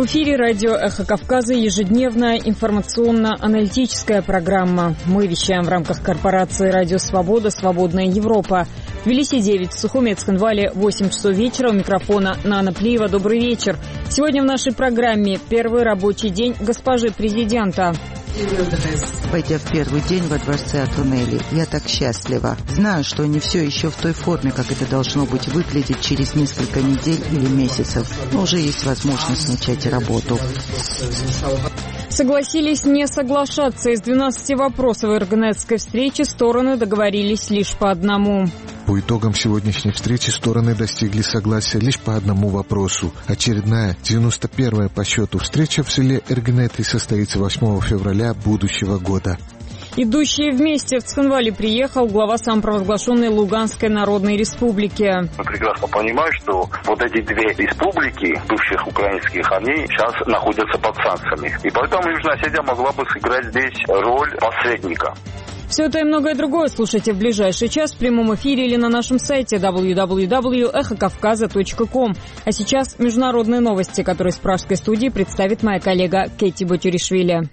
В эфире радио «Эхо Кавказа» ежедневная информационно-аналитическая программа. Мы вещаем в рамках корпорации «Радио Свобода. Свободная Европа». В Тбилиси 9, в Сухуме, Цхинвале 8 часов вечера. У микрофона Нана Плиева. Добрый вечер. Сегодня в нашей программе первый рабочий день госпожи президента. Войдя в первый день во дворце Атунели, я так счастлива. Знаю, что не все еще в той форме, как это должно быть выглядеть через несколько недель или месяцев. Но уже есть возможность начать работу. Согласились не соглашаться. Из 12 вопросов Иргнетской встречи стороны договорились лишь по одному. По итогам сегодняшней встречи стороны достигли согласия лишь по одному вопросу. Очередная, 91-я по счету встреча в селе Эргнеты состоится 8 февраля будущего года. Идущие вместе в Цхинвале приехал глава самопровозглашенной Луганской Народной Республики. Мы прекрасно понимаем, что вот эти две республики, бывших украинских, они сейчас находятся под санкциями. И поэтому Южная Осетия могла бы сыграть здесь роль посредника. Все это и многое другое слушайте в ближайший час в прямом эфире или на нашем сайте www.эхокавказа.ком. А сейчас международные новости, которые с пражской студии представит моя коллега Кэти Ботюришвили.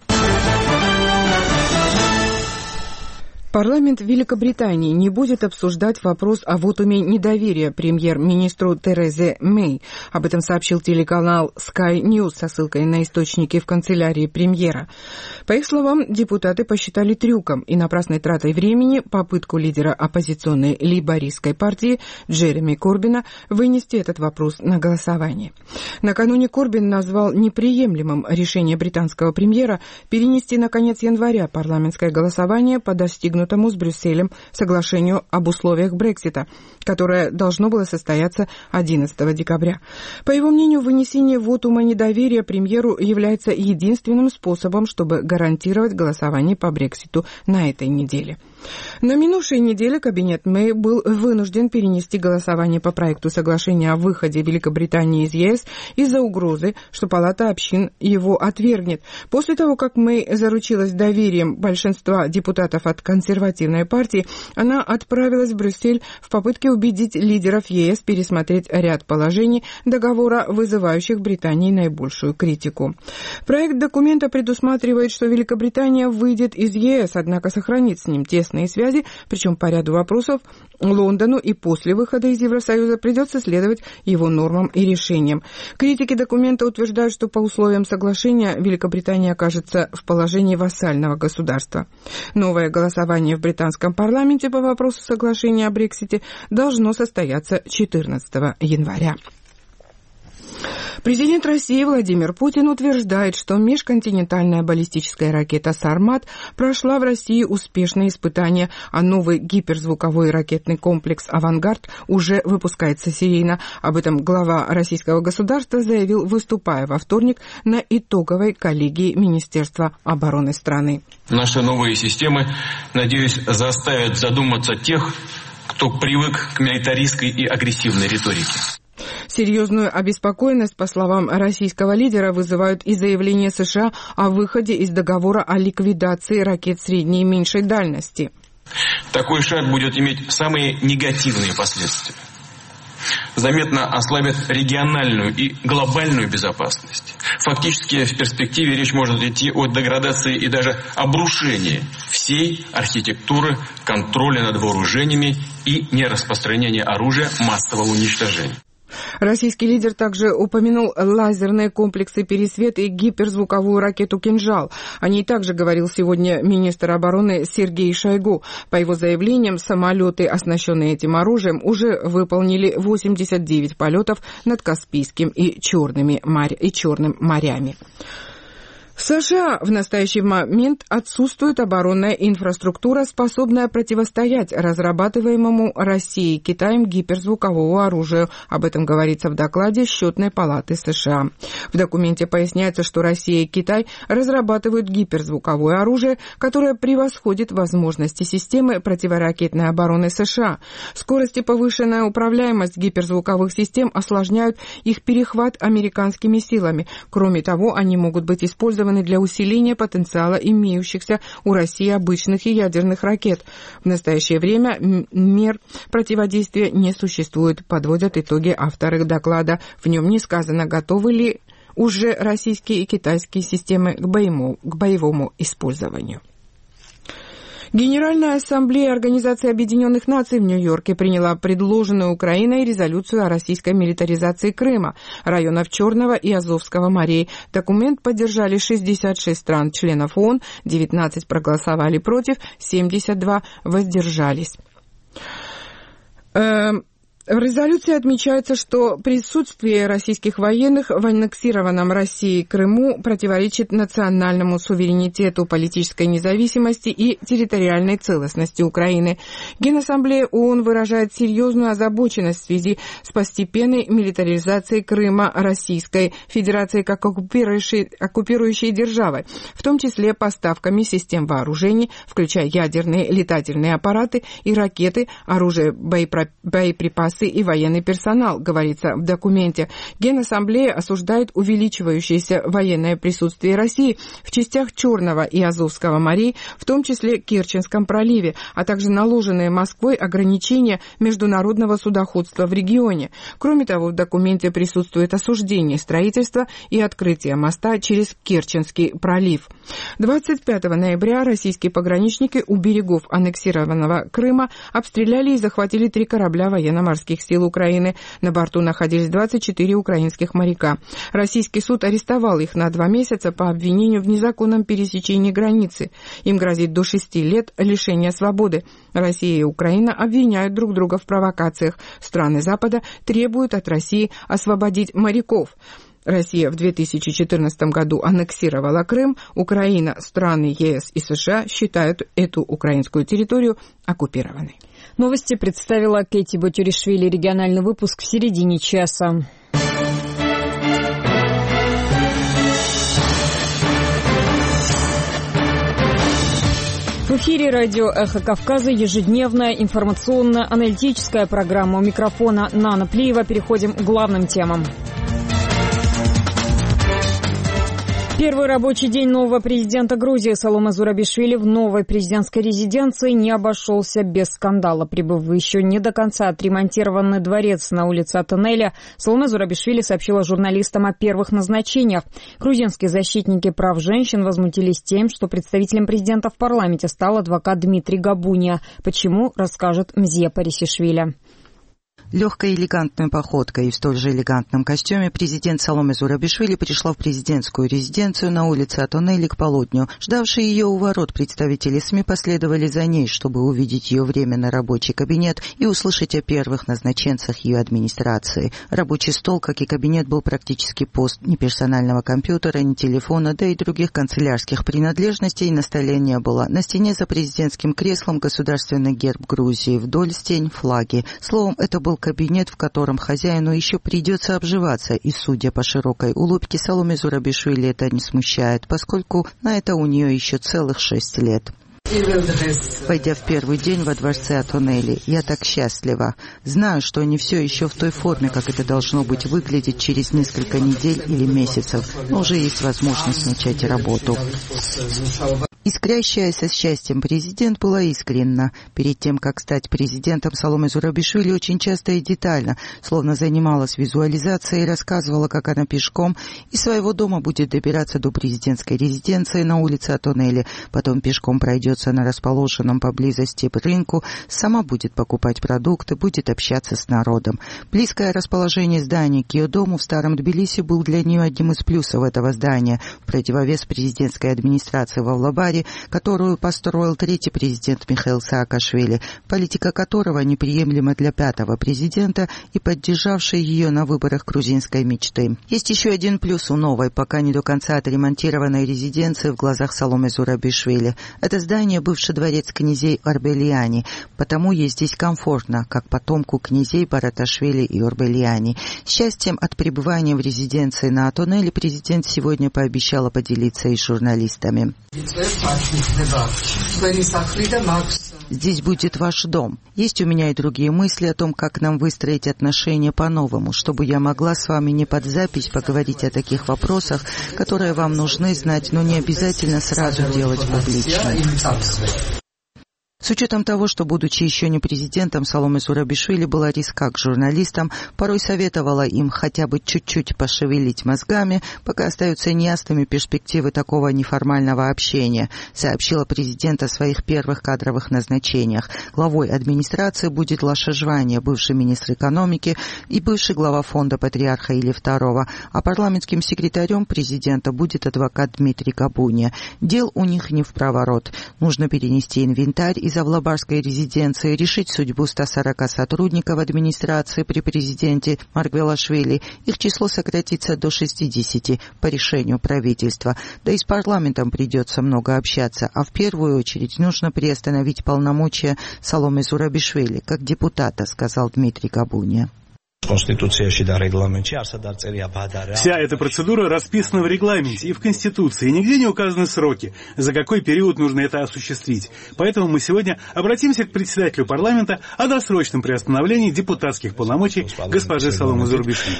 Парламент Великобритании не будет обсуждать вопрос о вотуме недоверия премьер-министру Терезе Мэй. Об этом сообщил телеканал Sky News со ссылкой на источники в канцелярии премьера. По их словам, депутаты посчитали трюком и напрасной тратой времени попытку лидера оппозиционной лейбористской партии Джереми Корбина вынести этот вопрос на голосование. Накануне Корбин назвал неприемлемым решение британского премьера перенести на конец января парламентское голосование по достигнутому с Брюсселем соглашению об условиях Брексита, которое должно было состояться 11 декабря. По его мнению, вынесение вотума недоверия премьеру является единственным способом, чтобы гарантировать голосование по Брекситу на этой неделе. На минувшей неделе кабинет Мэй был вынужден перенести голосование по проекту соглашения о выходе Великобритании из ЕС из-за угрозы, что Палата общин его отвергнет. После того, как Мэй заручилась доверием большинства депутатов от консервативной партии, она отправилась в Брюссель в попытке убедить лидеров ЕС пересмотреть ряд положений договора, вызывающих в Британии наибольшую критику. Проект документа предусматривает, что Великобритания выйдет из ЕС, однако сохранит с ним тесные связи, причем по ряду вопросов Лондону и после выхода из Евросоюза придется следовать его нормам и решениям. Критики документа утверждают, что по условиям соглашения Великобритания окажется в положении вассального государства. Новое голосование в британском парламенте по вопросу соглашения о Брексите должно состояться 14 января. Президент России Владимир Путин утверждает, что межконтинентальная баллистическая ракета «Сармат» прошла в России успешные испытания, а новый гиперзвуковой ракетный комплекс «Авангард» уже выпускается серийно. Об этом глава российского государства заявил, выступая во вторник на итоговой коллегии Министерства обороны страны. Наши новые системы, надеюсь, заставят задуматься тех, кто привык к милитаристской и агрессивной риторике. Серьезную обеспокоенность, по словам российского лидера, вызывают и заявления США о выходе из договора о ликвидации ракет средней и меньшей дальности. Такой шаг будет иметь самые негативные последствия. Заметно ослабит региональную и глобальную безопасность. Фактически в перспективе речь может идти о деградации и даже обрушении всей архитектуры контроля над вооружениями и нераспространения оружия массового уничтожения. Российский лидер также упомянул лазерные комплексы «Пересвет» и гиперзвуковую ракету «Кинжал». О ней также говорил сегодня министр обороны Сергей Шойгу. По его заявлениям, самолеты, оснащенные этим оружием, уже выполнили 89 полетов над Каспийским и Черным морями. В США в настоящий момент отсутствует оборонная инфраструктура, способная противостоять разрабатываемому Россией и Китаем гиперзвуковому оружию. Об этом говорится в докладе Счетной палаты США. В документе поясняется, что Россия и Китай разрабатывают гиперзвуковое оружие, которое превосходит возможности системы противоракетной обороны США. Скорость и повышенная управляемость гиперзвуковых систем осложняют их перехват американскими силами. Кроме того, они могут быть использованы для усиления потенциала имеющихся у России обычных и ядерных ракет. В настоящее время мер противодействия не существует, подводят итоги авторы доклада. В нем не сказано, готовы ли уже российские и китайские системы к боевому использованию. Генеральная ассамблея Организации Объединенных Наций в Нью-Йорке приняла предложенную Украиной резолюцию о российской милитаризации Крыма, районов Черного и Азовского морей. Документ поддержали 66 стран-членов ООН, 19 проголосовали против, 72 воздержались. В резолюции отмечается, что присутствие российских военных в аннексированном Россией Крыму противоречит национальному суверенитету, политической независимости и территориальной целостности Украины. Генассамблея ООН выражает серьезную озабоченность в связи с постепенной милитаризацией Крыма Российской Федерацией как оккупирующей державой, в том числе поставками систем вооружений, включая ядерные летательные аппараты и ракеты, оружие, боеприпасы и военный персонал, говорится в документе. Генассамблея осуждает увеличивающееся военное присутствие России в частях Черного и Азовского морей, в том числе Керченском проливе, а также наложенные Москвой ограничения международного судоходства в регионе. Кроме того, в документе присутствует осуждение строительства и открытия моста через Керченский пролив. 25 ноября российские пограничники у берегов аннексированного Крыма обстреляли и захватили 3 корабля военно-морских сил Украины. На борту находились 24 украинских моряка. Российский суд арестовал их на 2 месяца по обвинению в незаконном пересечении границы. Им грозит до 6 лет лишения свободы. Россия и Украина обвиняют друг друга в провокациях. Страны Запада требуют от России освободить моряков. Россия в 2014 году аннексировала Крым. Украина, страны ЕС и США считают эту украинскую территорию оккупированной. Новости представила Кэти Батюришвили. Региональный выпуск в середине часа. В эфире радио «Эхо Кавказа» ежедневная информационно-аналитическая программа. У микрофона Нана Плиева. Переходим к главным темам. Первый рабочий день нового президента Грузии Саломе Зурабишвили в новой президентской резиденции не обошелся без скандала. Прибыв в еще не до конца отремонтированный дворец на улице Атонеля, Саломе Зурабишвили сообщила журналистам о первых назначениях. Грузинские защитники прав женщин возмутились тем, что представителем президента в парламенте стал адвокат Дмитрий Габуния. Почему, расскажет Мзия Парисишвили. Легкой элегантной походкой и в столь же элегантном костюме президент Саломе Зурабишвили пришла в президентскую резиденцию на улице Атонели к полудню. Ждавшие ее у ворот представители СМИ последовали за ней, чтобы увидеть ее временный рабочий кабинет и услышать о первых назначенцах ее администрации. Рабочий стол, как и кабинет, был практически пуст. Ни персонального компьютера, ни телефона, да и других канцелярских принадлежностей на столе не было. На стене за президентским креслом государственный герб Грузии, вдоль стен флаги. Словом, это был кабинет, в котором хозяину еще придется обживаться, и, судя по широкой улыбке, Саломе Зурабишвили это не смущает, поскольку на это у нее еще целых 6 лет. Войдя в первый день во дворце Атонели, я так счастлива. Знаю, что не все еще в той форме, как это должно быть выглядеть через несколько недель или месяцев, но уже есть возможность начать работу. Искрящаяся с счастьем президент была искренна. Перед тем, как стать президентом, Саломе Зурабишвили очень часто и детально, словно занималась визуализацией, рассказывала, как она пешком из своего дома будет добираться до президентской резиденции на улице Атонели, потом пешком пройдется на расположенном поблизости рынку, сама будет покупать продукты, будет общаться с народом. Близкое расположение здания к ее дому в Старом Тбилиси был для нее одним из плюсов этого здания, в противовес президентской администрации во Влабаре, которую построил третий президент Михаил Саакашвили, политика которого неприемлема для 5-го президента и поддержавшей ее на выборах грузинской мечты. Есть еще один плюс у новой, пока не до конца отремонтированной резиденции в глазах Саломе Зурабишвили. Это здание бывший дворец князей Орбелиани, потому ей здесь комфортно, как потомку князей Бараташвили и Орбелиани. Счастьем от пребывания в резиденции на Атонели президент сегодня пообещала поделиться и с журналистами. Здесь будет ваш дом. Есть у меня и другие мысли о том, как нам выстроить отношения по-новому, чтобы я могла с вами не под запись поговорить о таких вопросах, которые вам нужны знать, но не обязательно сразу делать публично. С учетом того, что, будучи еще не президентом, Саломе Зурабишвили была риска к журналистам, порой советовала им хотя бы чуть-чуть пошевелить мозгами, пока остаются неясными перспективы такого неформального общения, сообщила президент о своих первых кадровых назначениях. Главой администрации будет Лаша Жвания, бывший министр экономики и бывший глава фонда патриарха Или II, а парламентским секретарем президента будет адвокат Дмитрий Габуния. Дел у них не впроворот. Нужно перенести инвентарь из Авлабарской резиденции, решить судьбу 140 сотрудников администрации при президенте Маргвелашвили. Их число сократится до 60 по решению правительства. Да и с парламентом придется много общаться, а в первую очередь нужно приостановить полномочия Саломе Зурабишвили как депутата, сказал Дмитрий Габуния. Вся эта процедура расписана в регламенте и в Конституции, и нигде не указаны сроки, за какой период нужно это осуществить. Поэтому мы сегодня обратимся к председателю парламента о досрочном приостановлении депутатских полномочий госпожи Саломе Зурабишвили.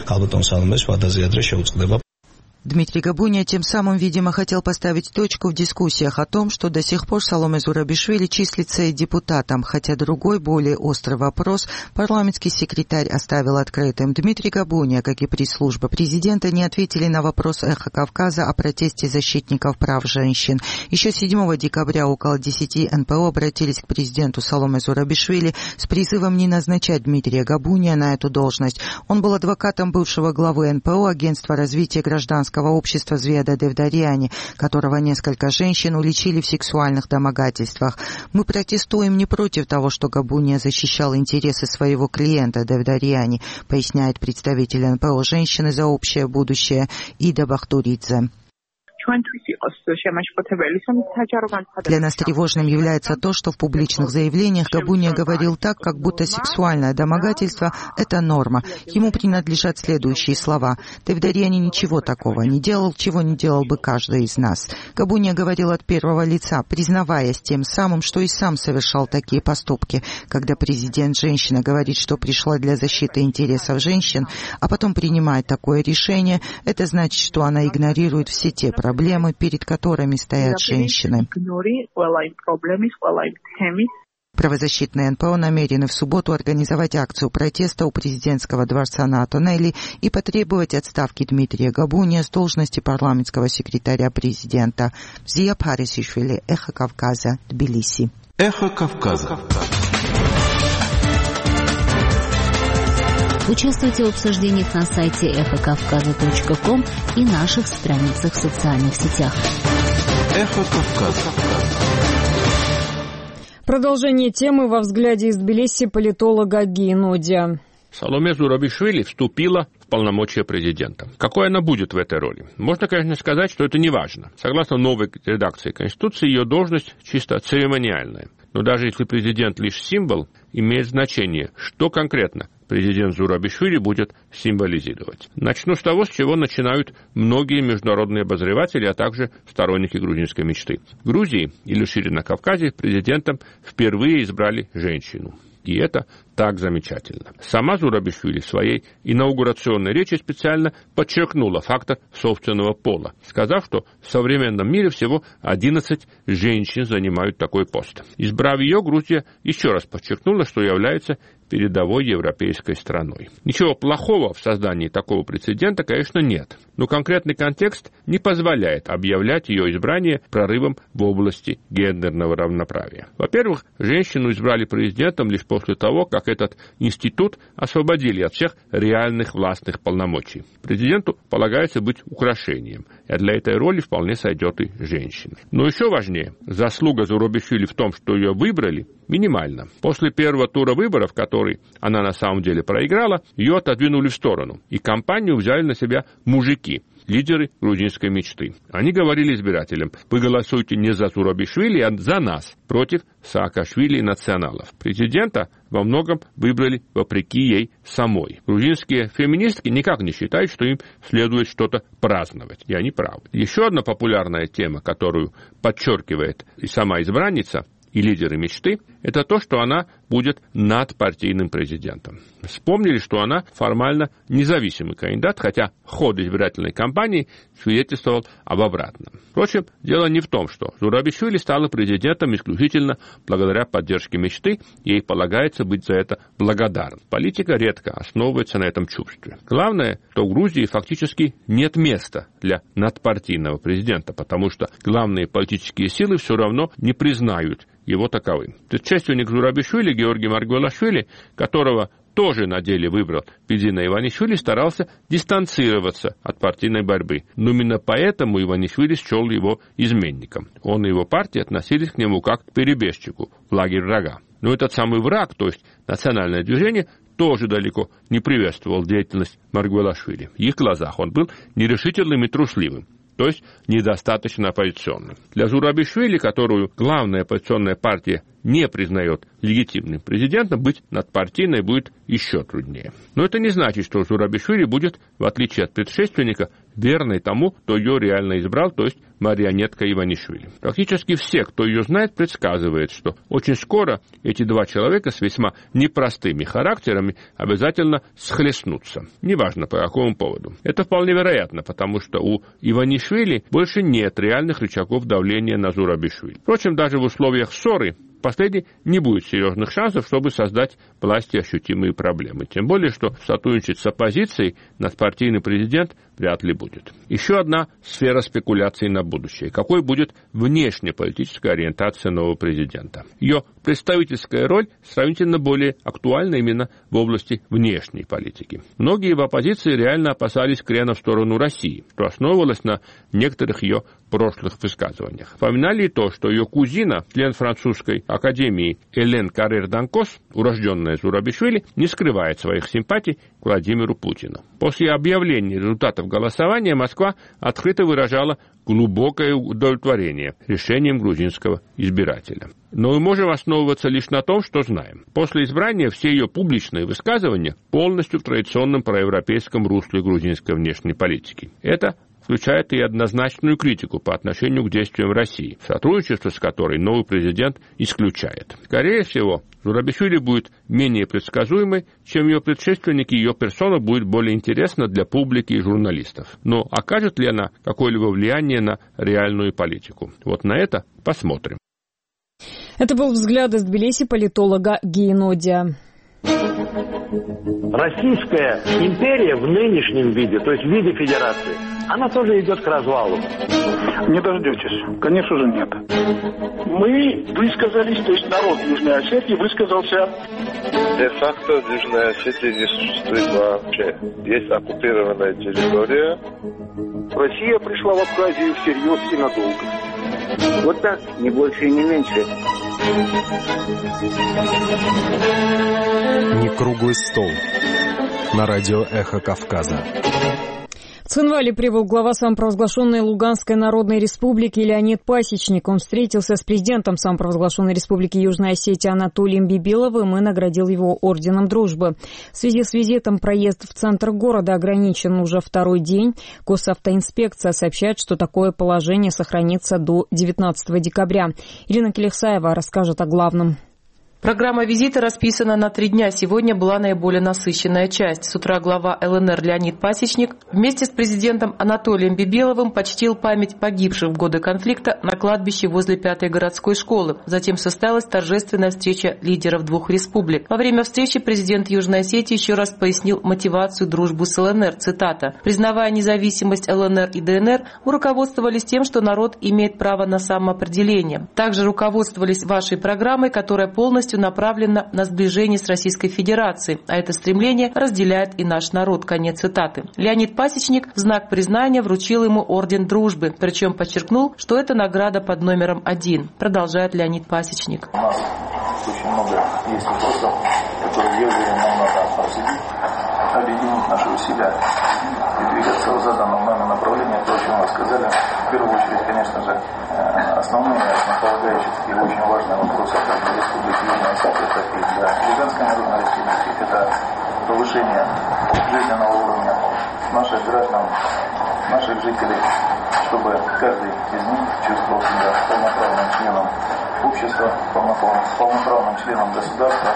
Дмитрий Габуния тем самым, видимо, хотел поставить точку в дискуссиях о том, что до сих пор Саломе Зурабишвили числится депутатом, хотя другой, более острый вопрос парламентский секретарь оставил открытым. Дмитрий Габуния, как и пресс-служба президента, не ответили на вопрос «Эхо Кавказа» о протесте защитников прав женщин. Еще 7 декабря около 10 НПО обратились к президенту Саломе Зурабишвили с призывом не назначать Дмитрия Габуния на эту должность. Он был адвокатом бывшего главы НПО, агентства развития гражданского общества Зведа Девдаряни, которого несколько женщин уличили в сексуальных домогательствах. Мы протестуем не против того, что Габуния защищал интересы своего клиента Девдаряни, поясняет представитель НПО «Женщины за общее будущее» Ида Бахтуридзе. Для нас тревожным является то, что в публичных заявлениях Габуния говорил так, как будто сексуальное домогательство – это норма. Ему принадлежат следующие слова. Девдаряни ничего такого не делал, чего не делал бы каждый из нас. Габуния говорил от первого лица, признаваясь тем самым, что и сам совершал такие поступки. Когда президент-женщина говорит, что пришла для защиты интересов женщин, а потом принимает такое решение, это значит, что она игнорирует все те проблемы, перед которыми стоят женщины. Правозащитные НПО намерены в субботу организовать акцию протеста у президентского дворца на Атонели и потребовать отставки Дмитрия Габуния с должности парламентского секретаря президента. Зия Парисишвили, Эхо Кавказа, Тбилиси. Эхо Кавказа. Участвуйте в обсуждениях на сайте эхокавказа.ком и наших страницах в социальных сетях. Эхо Кавказа. Продолжение темы во взгляде из Тбилиси политолога Ги Нодия. Саломе Зурабишвили вступила в полномочия президента. Какой она будет в этой роли? Можно, конечно, сказать, что это не важно. Согласно новой редакции Конституции, ее должность чисто церемониальная. Но даже если президент лишь символ, имеет значение, что конкретно президент Зурабишвили будет символизировать. Начну с того, с чего начинают многие международные обозреватели, а также сторонники грузинской мечты. В Грузии или шире на Кавказе президентом впервые избрали женщину. И это так замечательно. Сама Зурабишвили в своей инаугурационной речи специально подчеркнула фактор собственного пола, сказав, что в современном мире всего 11 женщин занимают такой пост. Избрав ее, Грузия еще раз подчеркнула, что является передовой европейской страной. Ничего плохого в создании такого прецедента, конечно, нет. Но конкретный контекст не позволяет объявлять ее избрание прорывом в области гендерного равноправия. Во-первых, женщину избрали президентом лишь после того, как этот институт освободили от всех реальных властных полномочий. Президенту полагается быть украшением, и для этой роли вполне сойдет и женщина. Но еще важнее, заслуга Зурабишвили в том, что ее выбрали, минимально. После первого тура выборов, который она на самом деле проиграла, ее отодвинули в сторону, и кампанию взяли на себя мужики, лидеры грузинской мечты. Они говорили избирателям: вы голосуйте не за Зурабишвили, а за нас, против Саакашвили и националов. Президента во многом выбрали вопреки ей самой. Грузинские феминистки никак не считают, что им следует что-то праздновать, и они правы. Еще одна популярная тема, которую подчеркивает и сама избранница, и лидеры мечты, это то, что она будет надпартийным президентом. Вспомнили, что она формально независимый кандидат, хотя ход избирательной кампании свидетельствовал об обратном. Впрочем, дело не в том, что Зурабишвили стала президентом исключительно благодаря поддержке мечты, ей полагается быть за это благодарным. Политика редко основывается на этом чувстве. Главное, что в Грузии фактически нет места для надпартийного президента, потому что главные политические силы все равно не признают его таковым. Предшественник Зурабишвили, Георгий Маргвелашвили, которого тоже на деле выбрал Бидзина Иванишвили, старался дистанцироваться от партийной борьбы. Но именно поэтому Иванишвили счел его изменником. Он и его партия относились к нему как к перебежчику в лагерь врага. Но этот самый враг, то есть национальное движение, тоже далеко не приветствовал деятельность Маргвелашвили. В их глазах он был нерешительным и трусливым, то есть недостаточно оппозиционным. Для Зурабишвили, которую главная оппозиционная партия не признает легитимным президентом, быть надпартийной будет еще труднее. Но это не значит, что Зурабишвили будет, в отличие от предшественника, верной тому, кто ее реально избрал, то есть марионетка Иванишвили. Практически все, кто ее знает, предсказывает, что очень скоро эти два человека с весьма непростыми характерами обязательно схлестнутся. Неважно по какому поводу. Это вполне вероятно, потому что у Иванишвили больше нет реальных рычагов давления на Зурабишвили. Впрочем, даже в условиях ссоры последний не будет серьезных шансов, чтобы создать власти ощутимые проблемы. Тем более, что сотрудничать с оппозицией надпартийный президент вряд ли будет. Еще одна сфера спекуляций на будущее. Какой будет внешнеполитическая ориентация нового президента? Ее представительская роль сравнительно более актуальна именно в области внешней политики. Многие в оппозиции реально опасались крена в сторону России, что основывалось на некоторых ее прошлых высказываниях. Вспоминали и то, что ее кузина, член французской академии Элен Каррер-Данкос, урожденная Зурабишвили, не скрывает своих симпатий к Владимиру Путину. После объявления результатов голосования Москва открыто выражала глубокое удовлетворение решением грузинского избирателя. Но мы можем основываться лишь на том, что знаем. После избрания все ее публичные высказывания полностью в традиционном проевропейском русле грузинской внешней политики. Это включает и однозначную критику по отношению к действиям России, сотрудничество с которой новый президент исключает. Скорее всего, Зурабишвили будет менее предсказуемой, чем ее предшественники, ее персона будет более интересна для публики и журналистов. Но окажет ли она какое-либо влияние на реальную политику? Вот на это посмотрим. Это был взгляд из Тбилиси политолога Гейнодия. Российская империя в нынешнем виде, то есть в виде федерации, она тоже идет к развалу. Не дождетесь. Конечно же, нет. Мы высказались, то есть народ Южной Осетии высказался. Де-факто Южная Осетия не существует вообще. Есть оккупированная территория. Россия пришла в Абхазию всерьез и надолго. Вот так, не больше и не меньше. Не круглый стол. На радио «Эхо Кавказа». В Цхинвале прибыл глава самопровозглашенной Луганской Народной Республики Леонид Пасечник. Он встретился с президентом самопровозглашенной Республики Южная Осетия Анатолием Бибиловым и наградил его орденом дружбы. В связи с визитом проезд в центр города ограничен уже второй день. Госавтоинспекция сообщает, что такое положение сохранится до 19 декабря. Ирина Келехсаева расскажет о главном. Программа визита расписана на 3 дня. Сегодня была наиболее насыщенная часть. С утра глава ЛНР Леонид Пасечник вместе с президентом Анатолием Бибиловым почтил память погибших в годы конфликта на кладбище возле 5-й городской школы. Затем состоялась торжественная встреча лидеров двух республик. Во время встречи президент Южной Осетии еще раз пояснил мотивацию дружбы с ЛНР. Цитата. «Признавая независимость ЛНР и ДНР, вы руководствовались тем, что народ имеет право на самоопределение. Также руководствовались вашей программой, которая полностью направлена на сближение с Российской Федерацией, а это стремление разделяет и наш народ». Конец цитаты. Леонид Пасечник в знак признания вручил ему орден дружбы, причем подчеркнул, что это награда под номером 1. Продолжает Леонид Пасечник. У нас очень много есть вопросов, которые, я уверен, нам надо обсудить, объединить наши усилия и двигаться в заданном нами направлении. То, о чем вы сказали, в первую очередь, конечно же, основные, основополагающие и очень важные вопросы для Республики Южная Осетия, это и для Луганской Народной Республики, это повышение жизненного уровня наших граждан, наших жителей, чтобы каждый из них чувствовал себя полноправным членом общества с полноправным членом государства,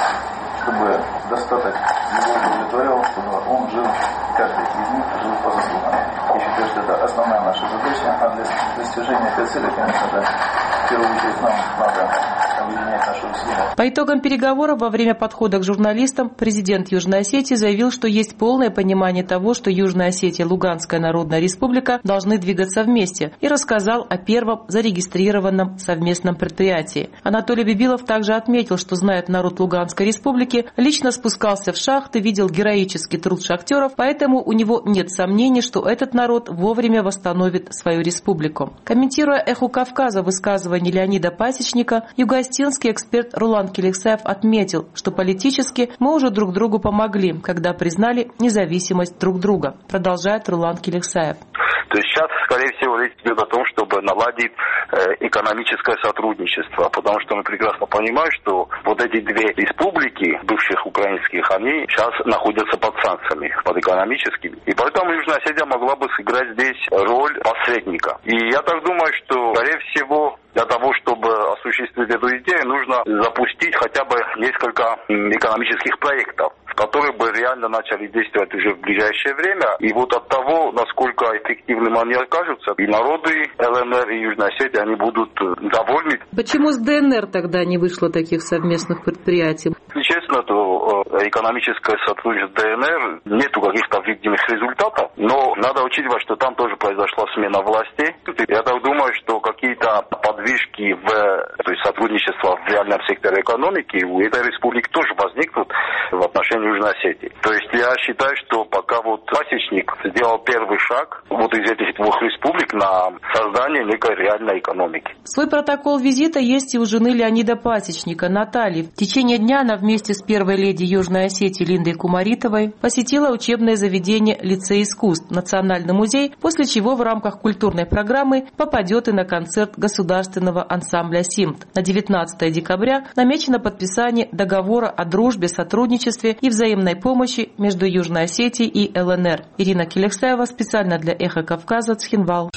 чтобы достаток его удовлетворял, чтобы он жил, каждый из них жил по заслугам. Я считаю, что это основная наша задача, а для достижения этой цели, конечно же, в первую очередь нам надо объединять наши усилия. По итогам переговоров во время подхода к журналистам президент Южной Осетии заявил, что есть полное понимание того, что Южная Осетия и Луганская Народная Республика должны двигаться вместе, и рассказал о первом зарегистрированном совместном предприятии. Анатолий Бибилов также отметил, что знает народ Луганской Республики, лично спускался в шахты, видел героический труд шахтеров, поэтому у него нет сомнений, что этот народ вовремя восстановит свою республику. Комментируя «Эхо Кавказа» высказывание Леонида Пасечника, югоостинский эксперт Рулан Келексаев отметил, что политически мы уже друг другу помогли, когда признали независимость друг друга. Продолжает Рулан Келексаев. То есть сейчас, скорее всего, речь идет о том, чтобы наладить экономическое сотрудничество, потому что мы прекрасно понимаем, что вот эти две республики, бывших украинских, они сейчас находятся под санкциями, под экономическими. И поэтому Южная Осетия могла бы сыграть здесь роль посредника. И я так думаю, что, скорее всего, для того, чтобы осуществить эту идею, нужно запустить хотя бы несколько экономических проектов, которые бы реально начали действовать уже в ближайшее время. И вот от того, насколько эффективным они окажутся, и народы ЛНР и Южной Осетии, они будут довольны. Почему с ДНР тогда не вышло таких совместных предприятий? Если честно, то экономическое сотрудничество ДНР нету каких-то видимых результатов, но надо учитывать, что там тоже произошла смена власти. Я так думаю, что какие-то подвижки то есть сотрудничество в реальном секторе экономики у этой республики тоже возникнут в отношении Южной Осетии. То есть я считаю, что пока вот Пасечник сделал первый шаг вот из этих двух республик на создание некой реальной экономики. Свой протокол визита есть и у жены Леонида Пасечника, Натальи. В течение дня она вместе с первой леди Южной Осетии Линдой Кумаритовой посетила учебное заведение Лицей искусств, Национальный музей, после чего в рамках культурной программы попадет и на концерт государственного ансамбля «Симт». На 19 декабря намечено подписание договора о дружбе, сотрудничестве и взаимной помощи между Южной Осетией и ЛНР. Ирина Келексаева специально для «Эхо Кавказа», Цхинвал.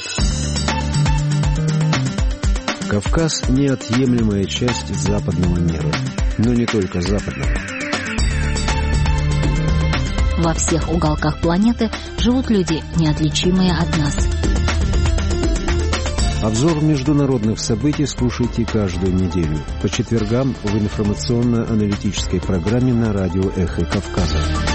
Кавказ – неотъемлемая часть западного мира. Но не только западного. Во всех уголках планеты живут люди, неотличимые от нас. Обзор международных событий слушайте каждую неделю по четвергам в информационно-аналитической программе на радио «Эхо Кавказа».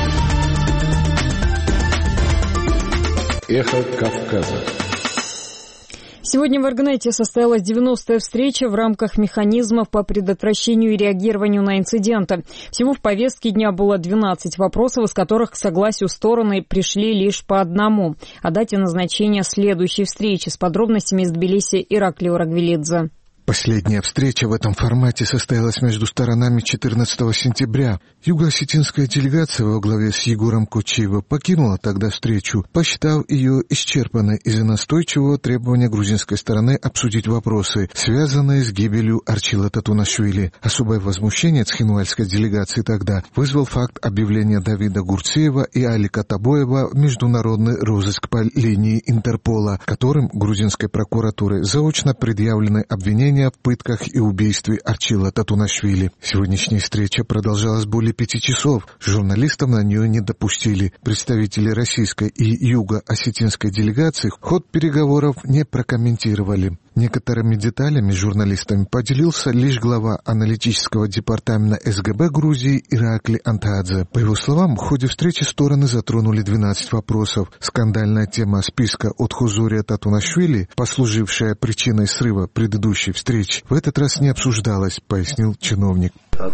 «Эхо Кавказа». Сегодня в Эргнете состоялась 90-я встреча в рамках механизмов по предотвращению и реагированию на инциденты. Всего в повестке дня было 12 вопросов, из которых к согласию стороны пришли лишь по одному. О дате назначения следующей встречи с подробностями из Тбилиси Ираклий Рагвелидзе. Последняя встреча в этом формате состоялась между сторонами 14 сентября. Юго-осетинская делегация во главе с Егором Кочиево покинула тогда встречу, посчитав ее исчерпанной из-за настойчивого требования грузинской стороны обсудить вопросы, связанные с гибелью Арчила Татунашвили. Особое возмущение цхинвальской делегации тогда вызвал факт объявления Давида Гурцеева и Алика Табоева в международный розыск по линии Интерпола, которым грузинской прокуратурой заочно предъявлены обвинения в пытках и убийстве Арчила Татунашвили. Сегодняшняя встреча продолжалась более 5 часов. Журналистов на нее не допустили. Представители российской и юго-осетинской делегации ход переговоров не прокомментировали. Некоторыми деталями с журналистами поделился лишь глава аналитического департамента СГБ Грузии Ираклий Антадзе. По его словам, в ходе встречи стороны затронули 12 вопросов. Скандальная тема списка от Хузурия Татунашвили, послужившая причиной срыва предыдущей встречи, в этот раз не обсуждалась, пояснил чиновник.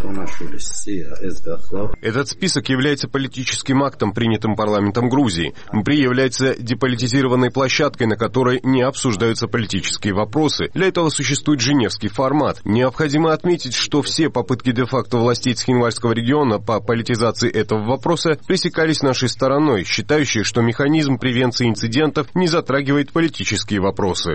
Этот список является политическим актом, принятым парламентом Грузии. МПРИ является деполитизированной площадкой, на которой не обсуждаются политические вопросы. Для этого существует Женевский формат. Необходимо отметить, что все попытки де-факто властей Цхинвальского региона по политизации этого вопроса пресекались нашей стороной, считающей, что механизм превенции инцидентов не затрагивает политические вопросы.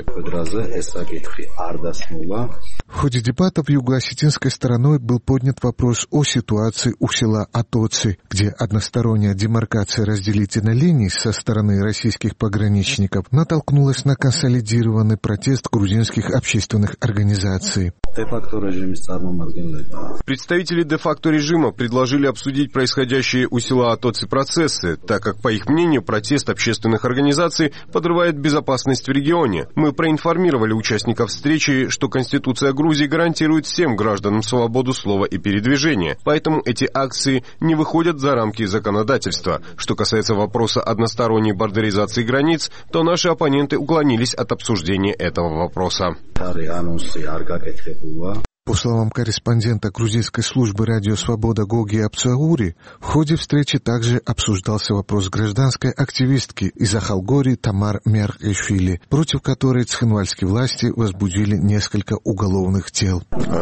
В ходе дебатов юго-осетинской стороной был поднят вопрос о ситуации у села Атоци, где односторонняя демаркация разделительной линии со стороны российских пограничников натолкнулась на консолидированный протест грузинских общественных организаций. Представители де-факто режима предложили обсудить происходящие у села Атоци процессы, так как, по их мнению, протест общественных организаций подрывает безопасность в регионе. Мы проинформировали участников встречи, что Конституция Грузии гарантирует всем гражданам свободу слова и передвижения, поэтому эти акции не выходят за рамки законодательства. Что касается вопроса односторонней бордеризации границ, то наши оппоненты уклонились от обсуждения этого вопроса. По словам корреспондента грузинской службы «Радио Свобода» Гоги Апцаури, в ходе встречи также обсуждался вопрос гражданской активистки из Ахалгори Тамар Меркешвили, против которой цхинвальские власти возбудили несколько уголовных дел.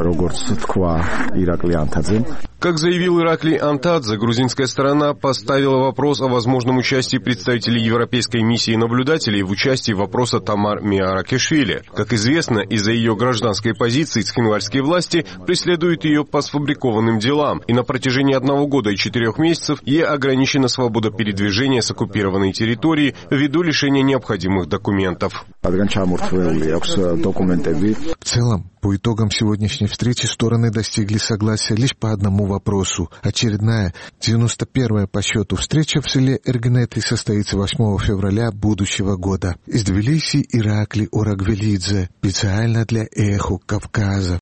Как заявил Ираклий Антадзе, грузинская сторона поставила вопрос о возможном участии представителей Европейской миссии наблюдателей в участии вопроса Тамар Меркешвили. Как известно, из-за ее гражданской позиции цхинвальские власти преследуют ее по сфабрикованным делам, и на протяжении 1 года и 4 месяцев ей ограничена свобода передвижения с оккупированной территории ввиду лишения необходимых документов. В целом, по итогам сегодняшней встречи стороны достигли согласия лишь по одному вопросу. Очередная, 91-я по счету встреча в селе Эргнеты состоится 8 февраля будущего года. Из Тбилиси Ираклий Орагвелидзе, специально для «Эхо Кавказа».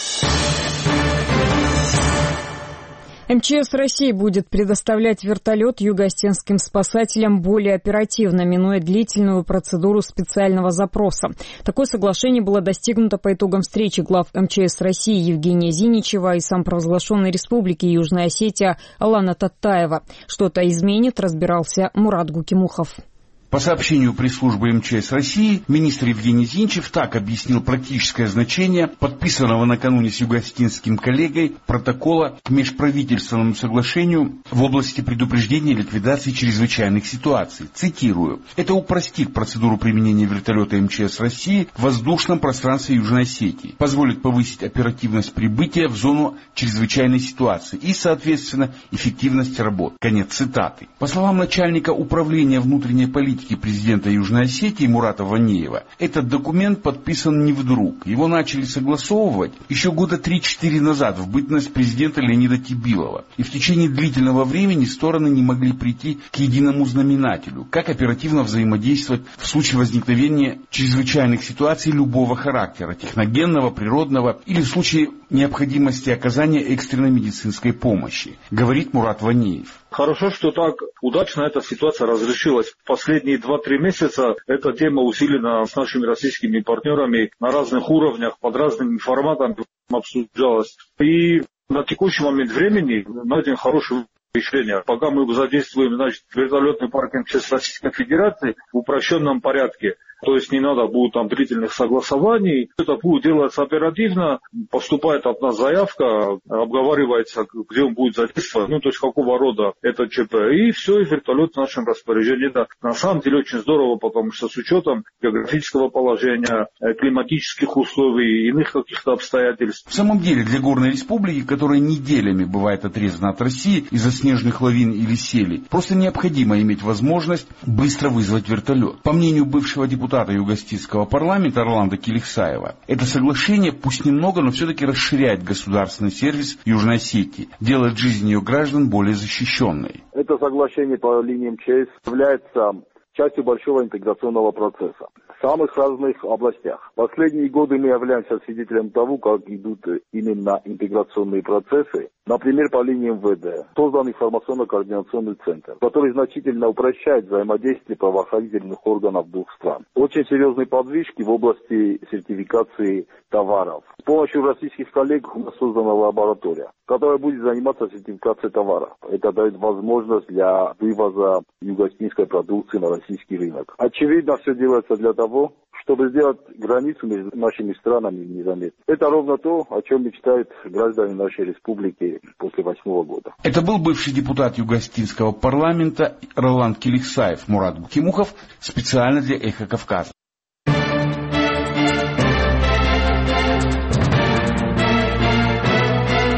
МЧС России будет предоставлять вертолет юго-осетинским спасателям более оперативно, минуя длительную процедуру специального запроса. Такое соглашение было достигнуто по итогам встречи глав МЧС России Евгения Зиничева и самопровозглашенной Республики Южная Осетия Алана Таттаева. Что-то изменит, разбирался Мурат Гукимухов. По сообщению пресс-службы МЧС России, министр Евгений Зиничев так объяснил практическое значение подписанного накануне с юго-осетинским коллегой протокола к межправительственному соглашению в области предупреждения и ликвидации чрезвычайных ситуаций. Цитирую. «Это упростит процедуру применения вертолета МЧС России в воздушном пространстве Южной Осетии, позволит повысить оперативность прибытия в зону чрезвычайной ситуации и, соответственно, эффективность работ». Конец цитаты. По словам начальника управления внутренней политики президента Южной Осетии Мурата Ванеева, этот документ подписан не вдруг. Его начали согласовывать еще года 3-4 назад в бытность президента Леонида Тибилова. И в течение длительного времени стороны не могли прийти к единому знаменателю, как оперативно взаимодействовать в случае возникновения чрезвычайных ситуаций любого характера, техногенного, природного или в случае необходимости оказания экстренной медицинской помощи, говорит Мурат Ванеев. Хорошо, что так удачно эта ситуация разрешилась. В последние 2-3 месяца эта тема усилена с нашими российскими партнерами на разных уровнях, под разными форматами обсуждалась. И на текущий момент времени найден хороший решение. Пока мы задействуем, вертолетный парк МЧС Российской Федерации в упрощенном порядке. То есть не надо будет там длительных согласований. Это будет делаться оперативно. Поступает от нас заявка, обговаривается, где он будет задействован, то есть какого рода это ЧП. И все, и вертолет в нашем распоряжении. Это на самом деле очень здорово, потому что с учетом географического положения, климатических условий, иных каких-то обстоятельств. В самом деле, для горной республики, которая неделями бывает отрезана от России из-за снежных лавин или селей, просто необходимо иметь возможность быстро вызвать вертолет. По мнению бывшего депутата Юго-Осетинского парламента Орланда Келихсаева, это соглашение, пусть немного, но все-таки расширяет государственный сервис Южной Осетии, делает жизнь ее граждан более защищенной. Это соглашение по линии МЧС является частью большого интеграционного процесса в самых разных областях. Последние годы мы являемся свидетелем того, как идут именно интеграционные процессы. Например, по линии МВД создан информационно-координационный центр, который значительно упрощает взаимодействие правоохранительных органов двух стран. Очень серьезные подвижки в области сертификации товаров. С помощью российских коллег у нас создана лаборатория, которая будет заниматься сертификацией товаров. Это дает возможность для вывоза юго-осетинской продукции на российский рынок. Очевидно, все делается для того, чтобы сделать границу между нашими странами незаметной. Это ровно то, о чем мечтают граждане нашей республики после 2008 года. Это был бывший депутат Юго-Осетинского парламента Роланд Келихсаев, Мурат Гукимухов, специально для «Эхо Кавказа».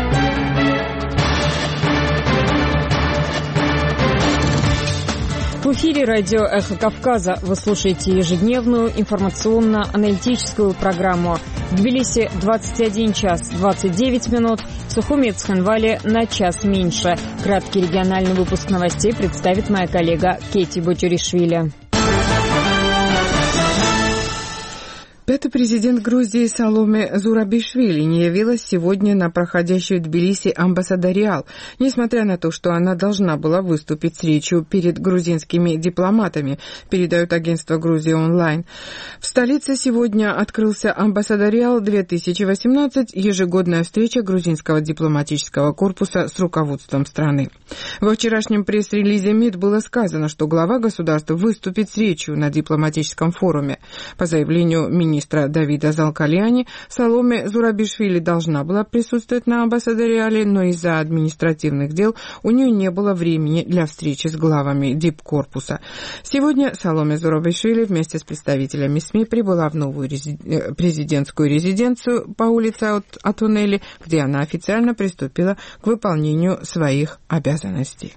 В эфире радио «Эхо Кавказа». Вы слушаете ежедневную информационно-аналитическую программу. В Тбилиси 21 час 29 минут, в Сухуми и Цхинвале на час меньше. Краткий региональный выпуск новостей представит моя коллега Кети Бутюришвили. Пятый президент Грузии Саломе Зурабишвили не явилась сегодня на проходящую в Тбилиси амбассадориал, несмотря на то, что она должна была выступить с речью перед грузинскими дипломатами, передает агентство «Грузия онлайн». В столице сегодня открылся амбассадориал 2018, ежегодная встреча грузинского дипломатического корпуса с руководством страны. Во вчерашнем пресс-релизе МИД было сказано, что глава государства выступит с речью на дипломатическом форуме. По заявлению министра Давида Залкаляни, Саломе Зурабишвили должна была присутствовать на амбассадориале, но из-за административных дел у нее не было времени для встречи с главами дипкорпуса. Сегодня Саломе Зурабишвили вместе с представителями СМИ прибыла в новую президентскую резиденцию по улице Атунели, где она официально приступила к выполнению своих обязанностей.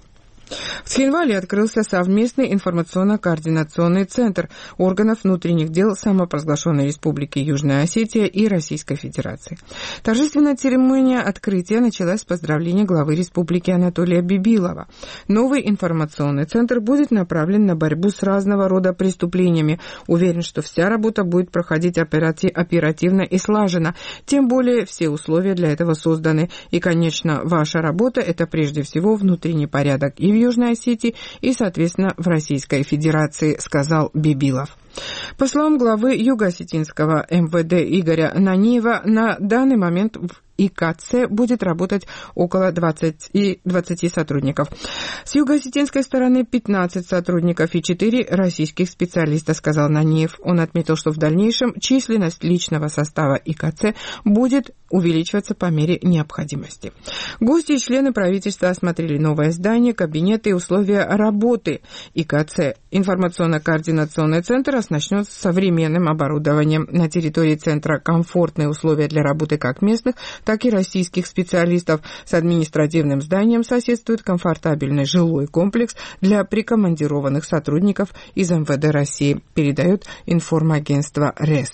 В Цхинвале открылся совместный информационно-координационный центр органов внутренних дел самопровозглашенной Республики Южная Осетия и Российской Федерации. Торжественная церемония открытия началась с поздравления главы республики Анатолия Бибилова. Новый информационный центр будет направлен на борьбу с разного рода преступлениями. Уверен, что вся работа будет проходить оперативно и слаженно. Тем более все условия для этого созданы. И, конечно, ваша работа – это прежде всего внутренний порядок и в Южной Осетии и, соответственно, в Российской Федерации, сказал Бибилов. По словам главы Юго-Осетинского МВД Игоря Нанеева, на данный момент в ИКЦ будет работать около 20 сотрудников. С юго-осетинской стороны 15 сотрудников и 4 российских специалиста, сказал Нанеев. Он отметил, что в дальнейшем численность личного состава ИКЦ будет увеличиваться по мере необходимости. Гости и члены правительства осмотрели новое здание, кабинеты и условия работы ИКЦ. Информационно-координационный центр оснащен современным оборудованием. На территории центра комфортные условия для работы как местных, так и российских специалистов. С административным зданием соседствует комфортабельный жилой комплекс для прикомандированных сотрудников из МВД России, передает информагентство РЕС.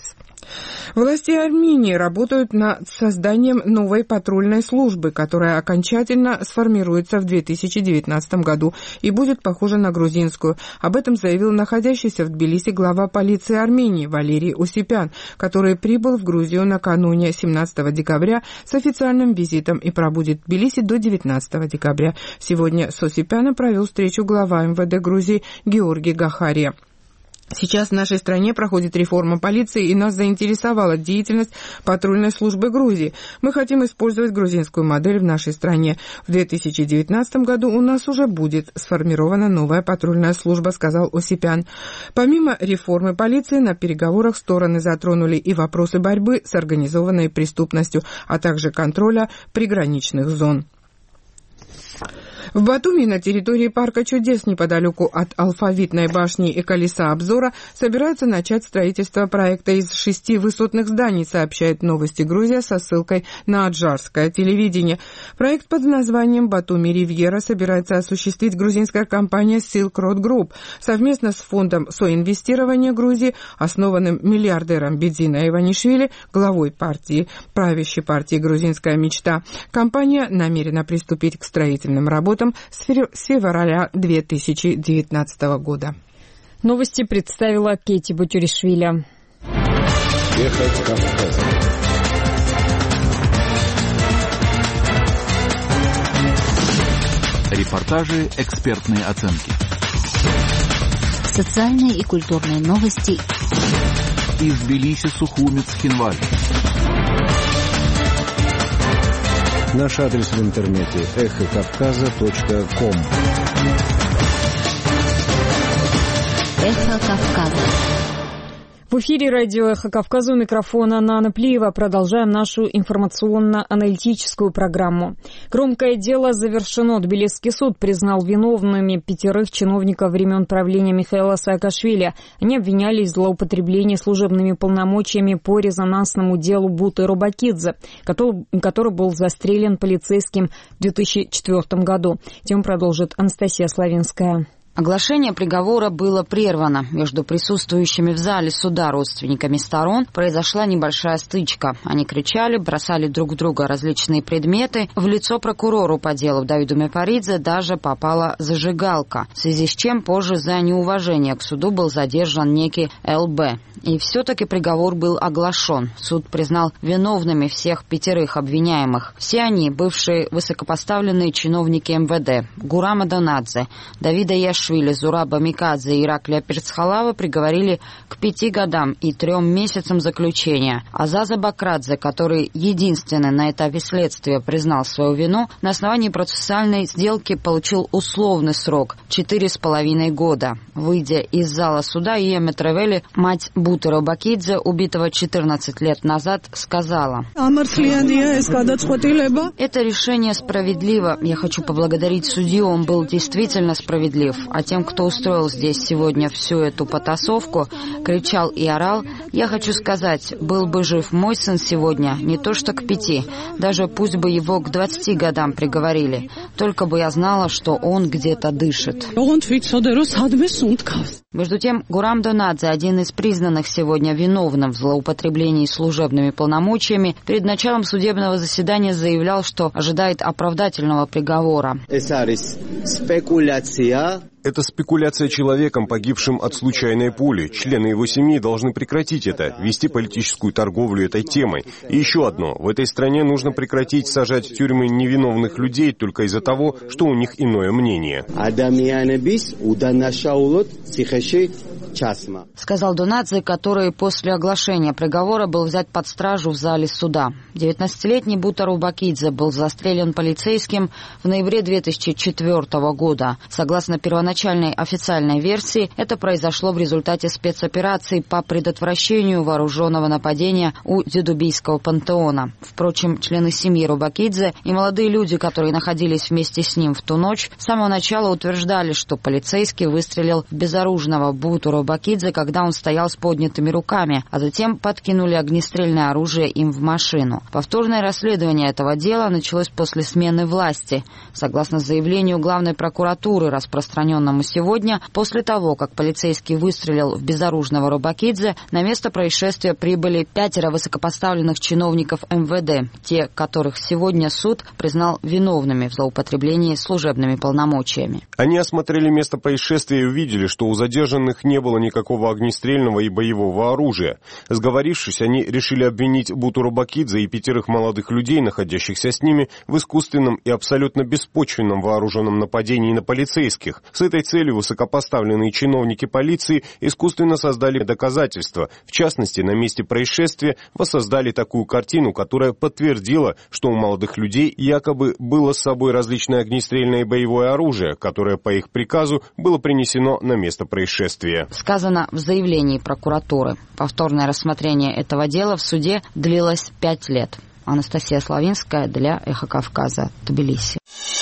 Власти Армении работают над созданием новой патрульной службы, которая окончательно сформируется в 2019 году и будет похожа на грузинскую. Об этом заявил находящийся в Тбилиси глава полиции Армении Валерий Осипян, который прибыл в Грузию накануне 17 декабря с официальным визитом и пробудет в Тбилиси до 19 декабря. Сегодня с Осипяном провел встречу глава МВД Грузии Георгий Гахария. Сейчас в нашей стране проходит реформа полиции, и нас заинтересовала деятельность патрульной службы Грузии. Мы хотим использовать грузинскую модель в нашей стране. В 2019 году у нас уже будет сформирована новая патрульная служба, сказал Осипян. Помимо реформы полиции, на переговорах стороны затронули и вопросы борьбы с организованной преступностью, а также контроля приграничных зон. В Батуми на территории парка чудес неподалеку от Алфавитной башни и Колеса обзора собираются начать строительство проекта из 6 высотных зданий, сообщает «Новости Грузия» со ссылкой на аджарское телевидение. Проект под названием «Батуми Ривьера» собирается осуществить грузинская компания Silk Road Group совместно с фондом соинвестирования Грузии, основанным миллиардером Бедзина Иванишвили, главой партии, правящей партии «Грузинская мечта». Компания намерена приступить к строительным работам с февраля 2019 года. Новости представила Кети Бутюришвили. Эхо Кавказа. Репортажи, экспертные оценки. Социальные и культурные новости. Из Тбилиси, Сухуми, Цхинвале. Наш адрес в интернете эхокавказа.ком. Эхо Кавказа. В эфире радио «Эхо Кавказа», у микрофона Нана Плиева. Продолжаем нашу информационно-аналитическую программу. Громкое дело завершено. Тбилисский суд признал виновными 5 чиновников времен правления Михаила Саакашвили. Они обвинялись в злоупотреблении служебными полномочиями по резонансному делу Буты Рубакидзе, который был застрелен полицейским в 2004 году. Тему продолжит Анастасия Славинская. Оглашение приговора было прервано. Между присутствующими в зале суда родственниками сторон произошла небольшая стычка. Они кричали, бросали друг в друга различные предметы. В лицо прокурору по делу Давиду Мепаридзе даже попала зажигалка, в связи с чем позже за неуважение к суду был задержан некий ЛБ. И все-таки приговор был оглашен. Суд признал виновными всех 5 обвиняемых. Все они бывшие высокопоставленные чиновники МВД. Гурама Донадзе, Давида Яшвили, Зураба Микадзе и Ираклия Перцхалава приговорили к 5 годам и 3 месяцам заключения. Азаза Бакрадзе, который единственный на этапе следствия признал свою вину, на основании процессуальной сделки получил условный срок – 4,5 года. Выйдя из зала суда, Ия Метревели, мать Бутера Бакидзе, убитого 14 лет назад, сказала: «Это решение справедливо. Я хочу поблагодарить судью, он был действительно справедлив. А тем, кто устроил здесь сегодня всю эту потасовку, кричал и орал, я хочу сказать, был бы жив мой сын сегодня, не то что к 5, даже пусть бы его к 20 годам приговорили. Только бы я знала, что он где-то дышит». Между тем, Гурам Донадзе, один из признанных сегодня виновным в злоупотреблении служебными полномочиями, перед началом судебного заседания заявлял, что ожидает оправдательного приговора. Это спекуляция человеком, погибшим от случайной пули. Члены его семьи должны прекратить это, вести политическую торговлю этой темой. И еще одно. В этой стране нужно прекратить сажать в тюрьмы невиновных людей только из-за того, что у них иное мнение. Сказал Донадзе, который после оглашения приговора был взят под стражу в зале суда. 19-летний Бутару Бакидзе был застрелен полицейским в ноябре 2004 года. Согласно первоначальной официальной версии, это произошло в результате спецоперации по предотвращению вооруженного нападения у Дедубийского пантеона. Впрочем, члены семьи Рубакидзе и молодые люди, которые находились вместе с ним в ту ночь, с самого начала утверждали, что полицейский выстрелил в безоружного Бутару Бакидзе, когда он стоял с поднятыми руками, а затем подкинули огнестрельное оружие им в машину. Повторное расследование этого дела началось после смены власти. Согласно заявлению главной прокуратуры, распространенному сегодня, после того, как полицейский выстрелил в безоружного Рубакидзе, на место происшествия прибыли 5 высокопоставленных чиновников МВД, те, которых сегодня суд признал виновными в злоупотреблении служебными полномочиями. Они осмотрели место происшествия и увидели, что у задержанных не было никакого огнестрельного и боевого оружия. Сговорившись, они решили обвинить Бутуру Бакидзе и 5 молодых людей, находящихся с ними, в искусственном и абсолютно беспочвенном вооруженном нападении на полицейских. С этой целью высокопоставленные чиновники полиции искусственно создали доказательства. В частности, на месте происшествия воссоздали такую картину, которая подтвердила, что у молодых людей якобы было с собой различное огнестрельное и боевое оружие, которое по их приказу было принесено на место происшествия. Сказано в заявлении прокуратуры. Повторное рассмотрение этого дела в суде длилось 5 лет. Анастасия Славинская для «Эхо Кавказа», Тбилиси.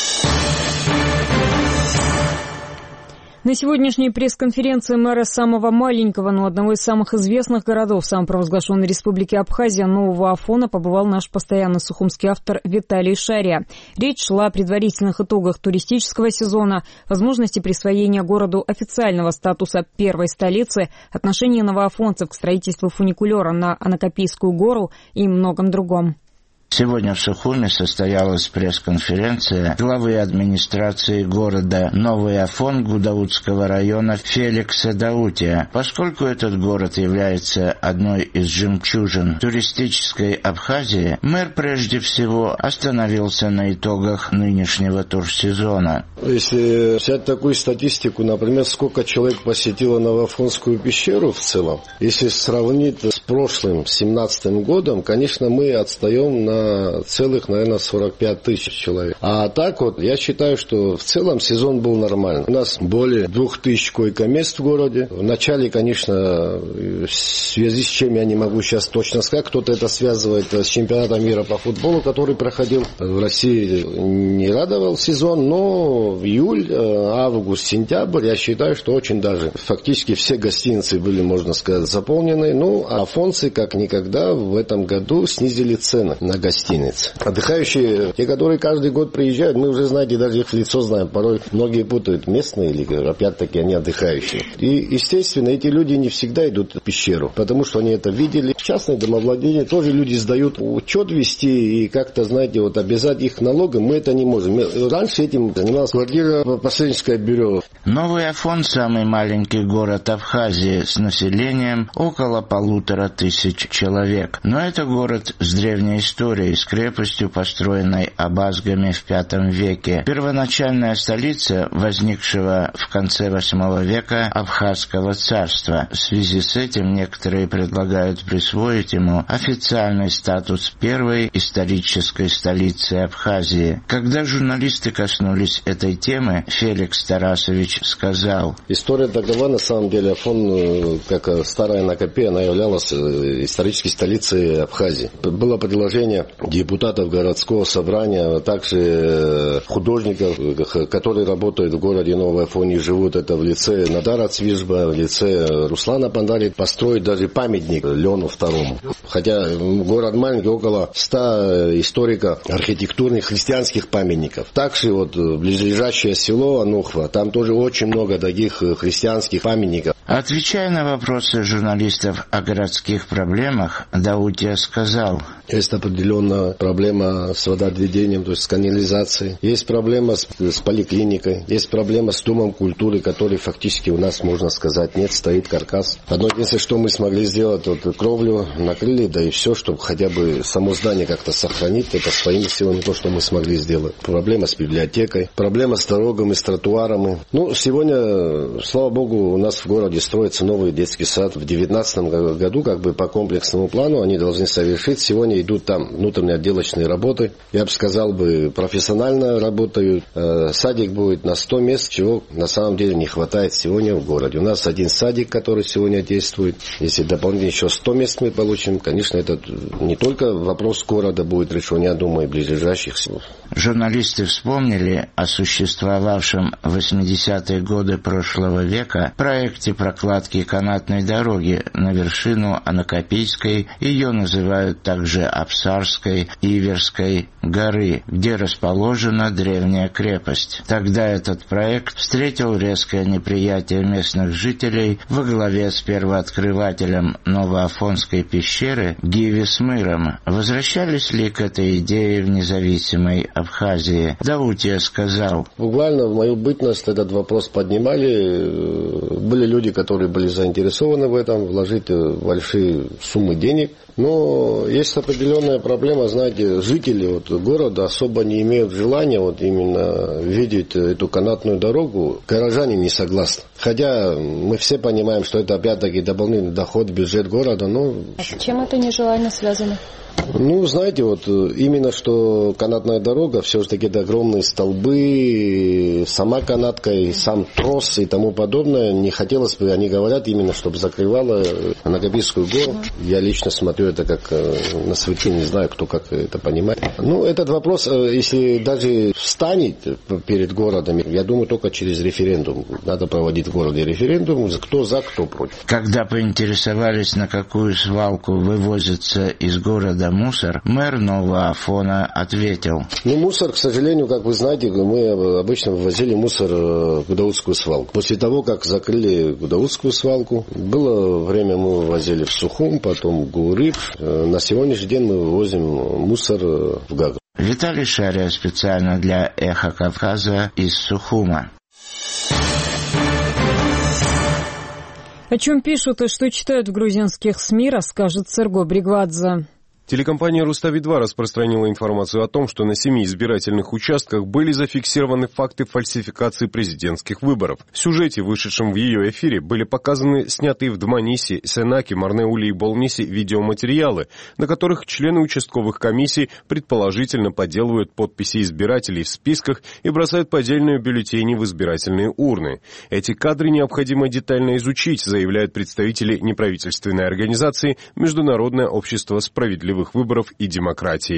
На сегодняшней пресс-конференции мэра самого маленького, но одного из самых известных городов самопровозглашенной республики Абхазия Нового Афона побывал наш постоянный сухумский автор Виталий Шария. Речь шла о предварительных итогах туристического сезона, возможности присвоения городу официального статуса первой столицы, отношении новоафонцев к строительству фуникулера на Анакапийскую гору и многом другом. Сегодня в Сухуме состоялась пресс-конференция главы администрации города Новый Афон Гудаутского района Феликса Даутия. Поскольку этот город является одной из жемчужин туристической Абхазии, мэр прежде всего остановился на итогах нынешнего турсезона. Если взять такую статистику, например, сколько человек посетило Новоафонскую пещеру в целом, если сравнить с прошлым, 2017 годом, конечно, мы отстаем на целых, наверное, 45 тысяч человек. А так вот, я считаю, что в целом сезон был нормальный. У нас более 2000 койко-мест в городе. В начале, конечно, в связи с чем я не могу сейчас точно сказать, кто-то это связывает с чемпионатом мира по футболу, который проходил в России, не радовал сезон, но в июль, август, сентябрь, я считаю, что очень даже. Фактически все гостиницы были, можно сказать, заполнены. Ну, а афонцы, как никогда, в этом году снизили цены на гостиницы. гостиниц. Отдыхающие, те, которые каждый год приезжают, мы уже, знаете, даже их в лицо знаем. Порой многие путают местные или, опять-таки, они отдыхающие. И, естественно, эти люди не всегда идут в пещеру, потому что они это видели. Частное домовладение тоже люди сдают учет вести и как-то, знаете, вот обязать их налогом, мы это не можем. Раньше этим занималась квартира-посредническое бюро. Новый Афон – самый маленький город Абхазии с населением около 1500 человек. Но это город с древней историей, с крепостью, построенной абазгами в V веке. Первоначальная столица возникшего в конце VIII века Абхазского царства. В связи с этим некоторые предлагают присвоить ему официальный статус первой исторической столицы Абхазии. Когда журналисты коснулись этой темы, Феликс Тарасович сказал: история такова, на самом деле, Афон, как старая Накопе, она являлась исторической столицей Абхазии. Было предложение депутатов городского собрания, а также художников, которые работают в городе Новый Афон и живут это в лице Надара Цвижба, в лице Руслана Пандари, построить даже памятник Леону II. Хотя город маленький, около 100 историко-архитектурных христианских памятников. Также вот близлежащее село Анухва, там тоже очень много таких христианских памятников. Отвечая на вопросы журналистов о городских проблемах, Даутия сказал: есть определенная проблема с водоотведением, то есть с канализацией. Есть проблема с поликлиникой. Есть проблема с Домом культуры, который фактически у нас, можно сказать, нет, стоит каркас. Одно единственное, что мы смогли сделать, вот кровлю накрыли, да и все, чтобы хотя бы само здание как-то сохранить. Это своими силами то, что мы смогли сделать. Проблема с библиотекой, проблема с дорогами, с тротуарами. Ну, сегодня, слава богу, у нас в городе строится новый детский сад. В 2019 году, как бы по комплексному плану, они должны совершить. Сегодня идут там внутренние отделочные работы. Я бы сказал, профессионально работают. Садик будет на 100 мест, чего на самом деле не хватает сегодня в городе. У нас один садик, который сегодня действует. Если дополнительно еще 100 мест мы получим, конечно, это не только вопрос города будет решен, я думаю, и ближайших сил. Журналисты вспомнили о существовавшем в 80-е годы прошлого века проекте прокладки канатной дороги на вершину Анакопийской, ее называют также Апсарской, Иверской горы, где расположена древняя крепость. Тогда этот проект встретил резкое неприятие местных жителей во главе с первооткрывателем Новоафонской пещеры Гиви Смыром. Возвращались ли к этой идее в независимой Абхазии? Даутия сказал: буквально в мою бытность этот вопрос поднимали. Были люди, которые были заинтересованы в этом, вложить большие суммы денег. Но есть определенная проблема, знаете, жители города особо не имеют желания именно видеть эту канатную дорогу. Горожане не согласны. Хотя мы все понимаем, что это опять-таки дополнительный доход в бюджет города. А с чем это нежелание связано? Ну, знаете, именно что канатная дорога, все-таки это огромные столбы, сама канатка и сам трос и тому подобное. Не хотелось бы, они говорят, именно чтобы закрывала Анакопийскую гору. Я лично смотрю это как на святыню, не знаю, кто как это понимает. Ну, этот вопрос, если даже встанет перед городом, я думаю, только через референдум. Надо проводить в городе референдум, кто за, кто против. Когда поинтересовались, на какую свалку вывозится из города мусор, мэр Нового Афона ответил: мусор, к сожалению, как вы знаете, мы обычно вывозили мусор в Гудаутскую свалку. После того, как закрыли Гудаутскую свалку, было время мы вывозили в Сухум, потом в Гурыб. На сегодняшний день мы вывозим мусор в Гагру. Виталий Шария специально для «Эхо Кавказа» из Сухума. О чем пишут и что читают в грузинских СМИ, расскажет Серго Бригвадзе. Телекомпания «Рустави-2» распространила информацию о том, что на 7 избирательных участках были зафиксированы факты фальсификации президентских выборов. В сюжете, вышедшем в ее эфире, были показаны снятые в Дманисе, Сенаке, Марнеуле и Болнисе видеоматериалы, на которых члены участковых комиссий предположительно подделывают подписи избирателей в списках и бросают поддельные бюллетени в избирательные урны. Эти кадры необходимо детально изучить, заявляют представители неправительственной организации «Международное общество справедливых выборов и демократии».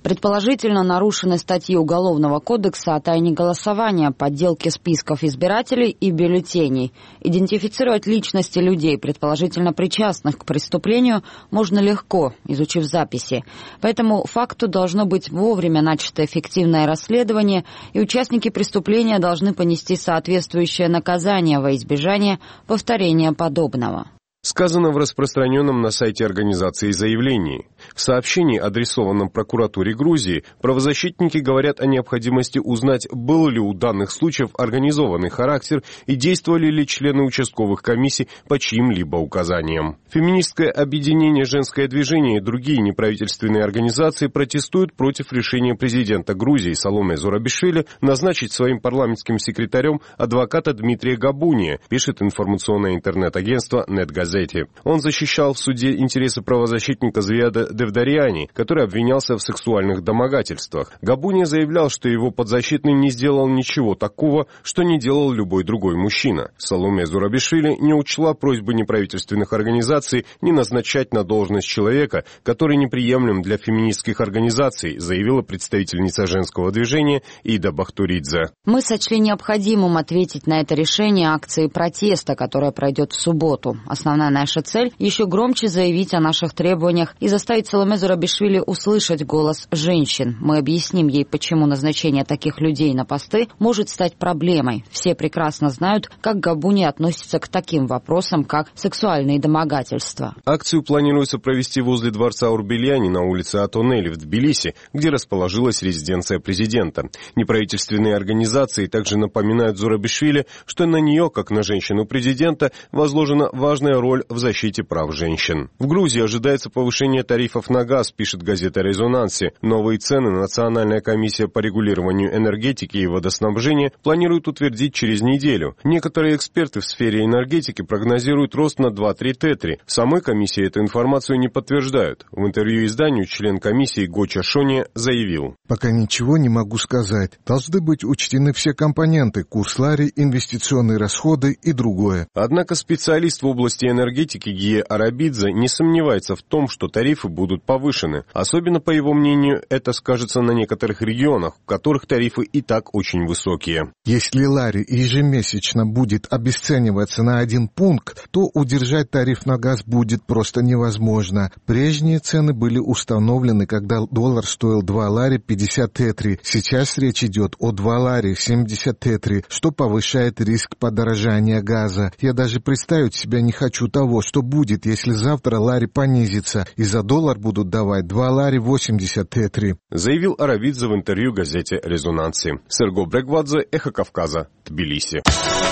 Предположительно, нарушены статьи Уголовного кодекса о тайне голосования, подделке списков избирателей и бюллетеней. Идентифицировать личности людей, предположительно причастных к преступлению, можно легко, изучив записи. Поэтому факту должно быть вовремя начато эффективное расследование, и участники преступления должны понести соответствующее наказание во избежание повторения подобного. Сказано в распространенном на сайте организации заявлении. В сообщении, адресованном прокуратуре Грузии, правозащитники говорят о необходимости узнать, был ли у данных случаев организованный характер и действовали ли члены участковых комиссий по чьим-либо указаниям. Феминистское объединение «Женское движение» и другие неправительственные организации протестуют против решения президента Грузии Саломе Зурабишвили назначить своим парламентским секретарем адвоката Дмитрия Габуния, пишет информационное интернет-агентство «Нетгазет». Он защищал в суде интересы правозащитника Звияда Девдаряни, который обвинялся в сексуальных домогательствах. Габуния заявлял, что его подзащитный не сделал ничего такого, что не делал любой другой мужчина. Саломе Зурабишвили не учла просьбы неправительственных организаций не назначать на должность человека, который неприемлем для феминистских организаций, заявила представительница женского движения Ида Бахтуридзе. Мы сочли необходимым ответить на это решение акции протеста, которая пройдет в субботу. Основная наша цель – еще громче заявить о наших требованиях и заставить Саломе Зурабишвили услышать голос женщин. Мы объясним ей, почему назначение таких людей на посты может стать проблемой. Все прекрасно знают, как Габуния относится к таким вопросам, как сексуальные домогательства. Акцию планируется провести возле дворца Урбельяни на улице Атонели в Тбилиси, где расположилась резиденция президента. Неправительственные организации также напоминают Зурабишвили, что на нее, как на женщину президента, возложена важная роль в защите прав женщин. В Грузии ожидается повышение тарифов на газ, пишет газета «Резонанси». Новые цены Национальная комиссия по регулированию энергетики и водоснабжения планирует утвердить через неделю. Некоторые эксперты в сфере энергетики прогнозируют рост на 2-3 тетри. В самой комиссии эту информацию не подтверждают. В интервью изданию член комиссии Гоча Шони заявил: «Пока ничего не могу сказать. Должны быть учтены все компоненты: курс лари, инвестиционные расходы и другое». Однако специалист в области энергетики Гия Арабидзе не сомневается в том, что тарифы будут повышены. Особенно, по его мнению, это скажется на некоторых регионах, в которых тарифы и так очень высокие. Если лари ежемесячно будет обесцениваться на 1 пункт, то удержать тариф на газ будет просто невозможно. Прежние цены были установлены, когда доллар стоил 2 лари 50 тетри. Сейчас речь идет о 2 лари 70 тетри, что повышает риск подорожания газа. Я даже представить себя не хочу того, что будет, если завтра лари понизится, и за доллар будут давать 2 лари 80 тетри. Заявил Арабидзе в интервью газете «Резонанси». Серго Брегвадзе, Эхо Кавказа, Тбилиси.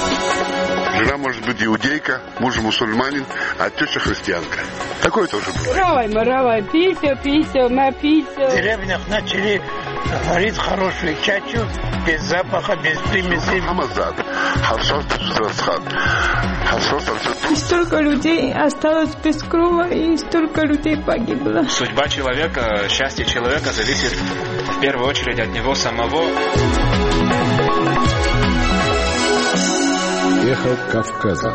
Жена может быть иудейка, муж мусульманин, а теща христианка. Такое тоже бывает. Равай, писю, написю. В деревнях начали варить хорошую чачу, без запаха, без примеси. И столько людей осталось без крова, и столько людей погибло. Судьба человека, счастье человека зависит в первую очередь от него самого. Эхо Кавказа.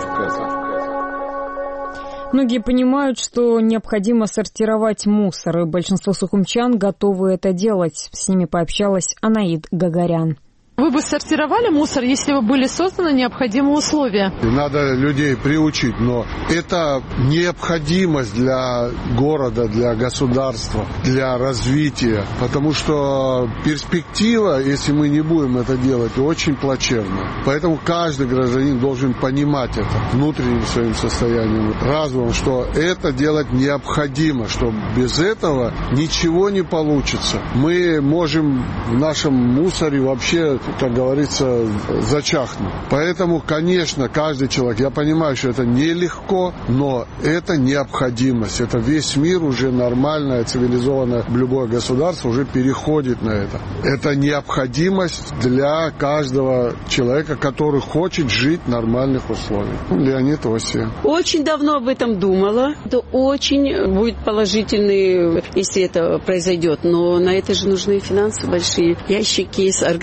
Многие понимают, что необходимо сортировать мусор, и большинство сухумчан готовы это делать. С ними пообщалась Анаид Гагарян. Вы бы сортировали мусор, если бы были созданы необходимые условия? Надо людей приучить, но это необходимость для города, для государства, для развития. Потому что перспектива, если мы не будем это делать, очень плачевна. Поэтому каждый гражданин должен понимать это внутренним своим состоянием, разумом, что это делать необходимо, что без этого ничего не получится. Мы можем в нашем мусоре вообще, как говорится, зачахнуть. Поэтому, конечно, каждый человек, я понимаю, что это нелегко, но это необходимость. Это весь мир уже нормальное, цивилизованное, любое государство уже переходит на это. Это необходимость для каждого человека, который хочет жить в нормальных условиях. Леонид Осия. Очень давно об этом думала. Это очень будет положительный, если это произойдет. Но на это же нужны финансы большие. Ящики организовать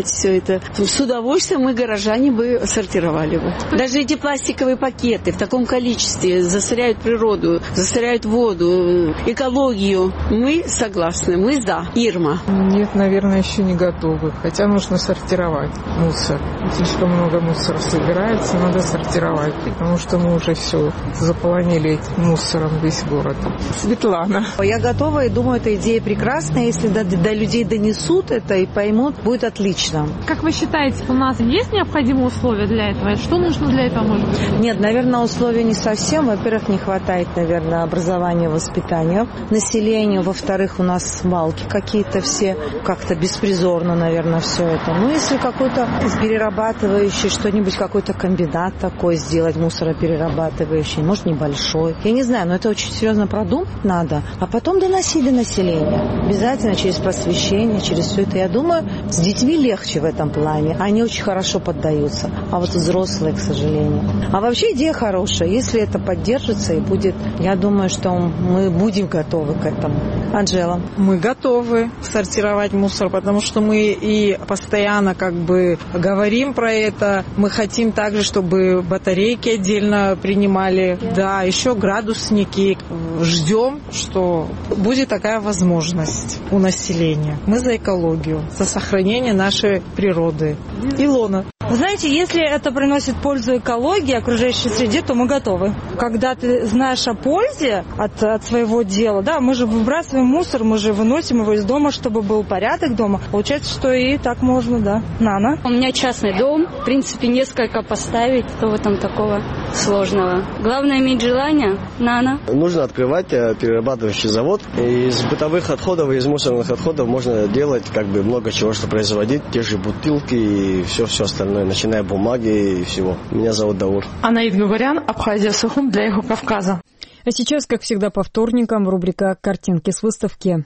сортировать все это. С удовольствием мы, горожане, бы сортировали бы. Даже эти пластиковые пакеты в таком количестве засоряют природу, засоряют воду, экологию. Мы согласны, мы за. Ирма. Нет, наверное, еще не готовы. Хотя нужно сортировать мусор. Слишком много мусора собирается, надо сортировать. Потому что мы уже все заполонили мусором весь город. Светлана. Я готова и думаю, эта идея прекрасная. Если до людей донесут это и поймут, будет отлично. Как вы считаете, у нас есть необходимые условия для этого? Что нужно для этого, может быть? Нет, наверное, условий не совсем. Во-первых, не хватает, наверное, образования, воспитания населению. Во-вторых, у нас свалки какие-то все, как-то беспризорно, наверное, все это. Ну, если какой-то перерабатывающий, что-нибудь, какой-то комбинат такой сделать, мусороперерабатывающий, может, небольшой. Я не знаю, но это очень серьезно продумать надо. А потом доносить до населения. Обязательно через просвещение, через все это. Я думаю, с детьми легче в этом плане. Они очень хорошо поддаются. А вот взрослые, к сожалению. А вообще идея хорошая. Если это поддержится и будет, я думаю, что мы будем готовы к этому. Анжела. Мы готовы сортировать мусор, потому что мы и постоянно как бы говорим про это. Мы хотим также, чтобы батарейки отдельно принимали. Да, еще градусники. Ждем, что будет такая возможность у населения. Мы за экологию, за сохранение нашей природы. Илона. Вы знаете, если это приносит пользу экологии, окружающей среде, то мы готовы. Когда ты знаешь о пользе от своего дела, да, мы же выбрасываем мусор, мы же выносим его из дома, чтобы был порядок дома. Получается, что и так можно, да. Нана? У меня частный дом, в принципе, несколько поставить, что в этом такого сложного. Главное иметь желание. Нана? Нужно открывать перерабатывающий завод. Из бытовых отходов, из мусорных отходов можно делать как бы много чего, что производить. Те же бутылки и все остальное, начиная бумаги и всего. Меня зовут Даур. Анаид Габарян, Абхазия, Сухум для Эхо Кавказа. А сейчас, как всегда, по вторникам, рубрика «Картинки с выставки».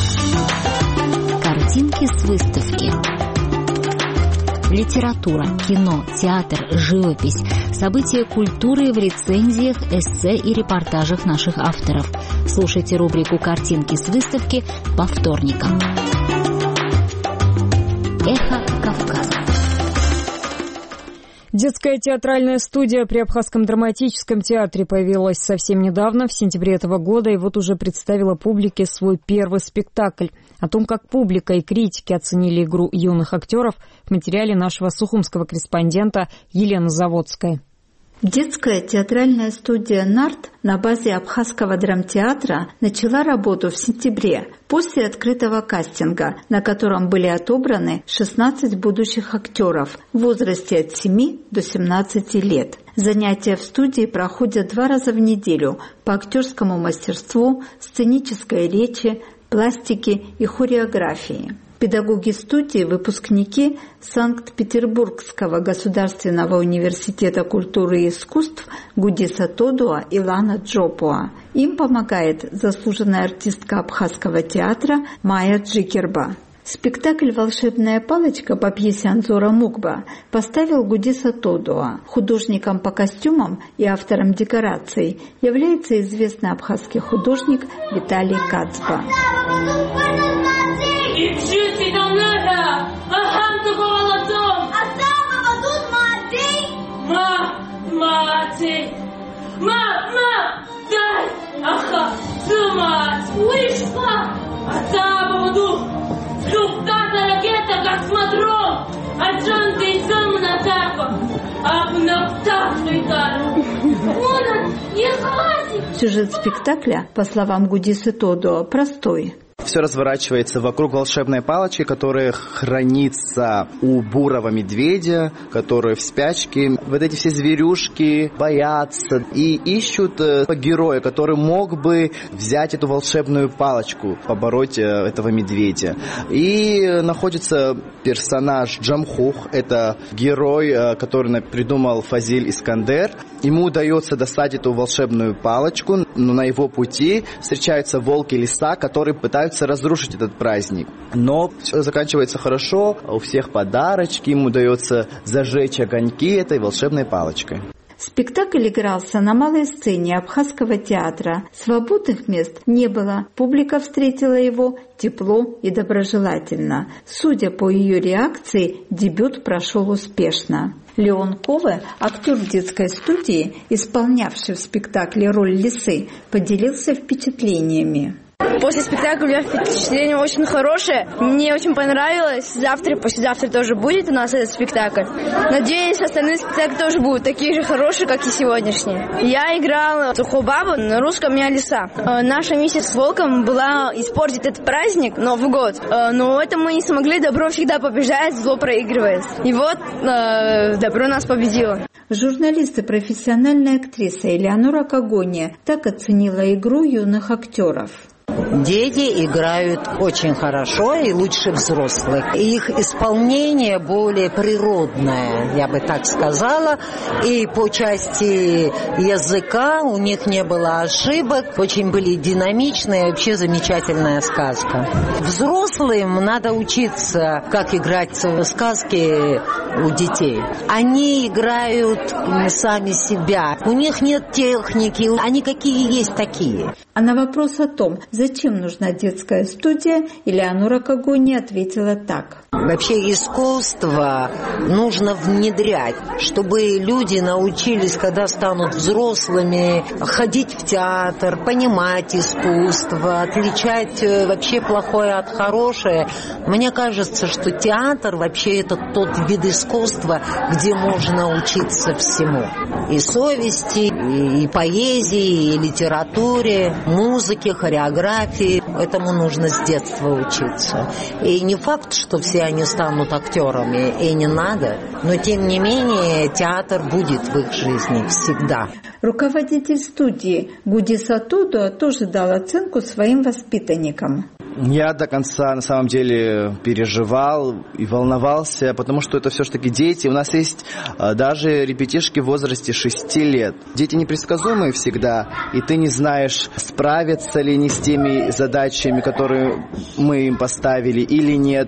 Картинки с выставки. Литература, кино, театр, живопись, события культуры в рецензиях, эссе и репортажах наших авторов. Слушайте рубрику «Картинки с выставки» по вторникам. Эхо Кавказа. Детская театральная студия при Абхазском драматическом театре появилась совсем недавно, в сентябре этого года, и вот уже представила публике свой первый спектакль. О том, как публика и критики оценили игру юных актеров, в материале нашего сухумского корреспондента Елены Заводской. Детская театральная студия «Нарт» на базе Абхазского драмтеатра начала работу в сентябре после открытого кастинга, на котором были отобраны 16 будущих актеров в возрасте от 7 до 17 лет. Занятия в студии проходят 2 раза в неделю по актерскому мастерству, сценической речи, пластике и хореографии. Педагоги студии – выпускники Санкт-Петербургского государственного университета культуры и искусств Гудиса Тодуа и Лана Джопуа. Им помогает заслуженная артистка Абхазского театра Майя Джикерба. Спектакль «Волшебная палочка» по пьесе Анзора Мукба поставил Гудиса Тодуа. Художником по костюмам и автором декораций является известный абхазский художник Виталий Кацба. Сюжет спектакля, по словам Гудисы Тодуа, простой. Все разворачивается вокруг волшебной палочки, которая хранится у бурого медведя, который в спячке. Вот эти все зверюшки боятся и ищут героя, который мог бы взять эту волшебную палочку, побороть этого медведя. И находится персонаж Джамхух, это герой, который придумал Фазиль Искандер. Ему удается достать эту волшебную палочку, но на его пути встречаются волки и лиса, которые пытаются разрушить этот праздник. Но все заканчивается хорошо, у всех подарочки, ему удается зажечь огоньки этой волшебной палочкой. Спектакль игрался на малой сцене Абхазского театра. Свободных мест не было. Публика встретила его тепло и доброжелательно. Судя по ее реакции, дебют прошел успешно. Леон Кове, актер детской студии, исполнявший в спектакле роль лисы, поделился впечатлениями. После спектакля у меня впечатление очень хорошее. Мне очень понравилось. Завтра и послезавтра тоже будет у нас этот спектакль. Надеюсь, остальные спектакли тоже будут такие же хорошие, как и сегодняшний. Я играла Сухобабу, на русском я лиса. Наша миссия с Волком была испортить этот праздник, Новый год. Но это мы не смогли. Добро всегда побеждает, зло проигрывает. И вот добро нас победило. Журналист и профессиональная актриса Элеонора Когония так оценила игру юных актеров. Дети играют очень хорошо и лучше взрослых. Их исполнение более природное, я бы так сказала. И по части языка у них не было ошибок. Очень были динамичные, вообще замечательная сказка. Взрослым надо учиться, как играть в сказки у детей. Они играют сами себя. У них нет техники, они какие есть такие. А на вопрос о том, зачем нужна детская студия, Элеонора Когония ответила так. Вообще искусство нужно внедрять, чтобы люди научились, когда станут взрослыми, ходить в театр, понимать искусство, отличать вообще плохое от хорошего. Мне кажется, что театр вообще это тот вид искусства, где можно учиться всему. И совести, и поэзии, и литературе, музыке, хореографии. Этому нужно с детства учиться. И не факт, что все они станут актерами, и не надо. Но, тем не менее, театр будет в их жизни всегда. Руководитель студии Гуди Сатудо тоже дал оценку своим воспитанникам. Я до конца, на самом деле, переживал и волновался, потому что это все-таки дети. У нас есть даже ребятишки в возрасте 6 лет. Дети непредсказуемые всегда, и ты не знаешь, справятся ли они с теми задачами, которые мы им поставили, или нет.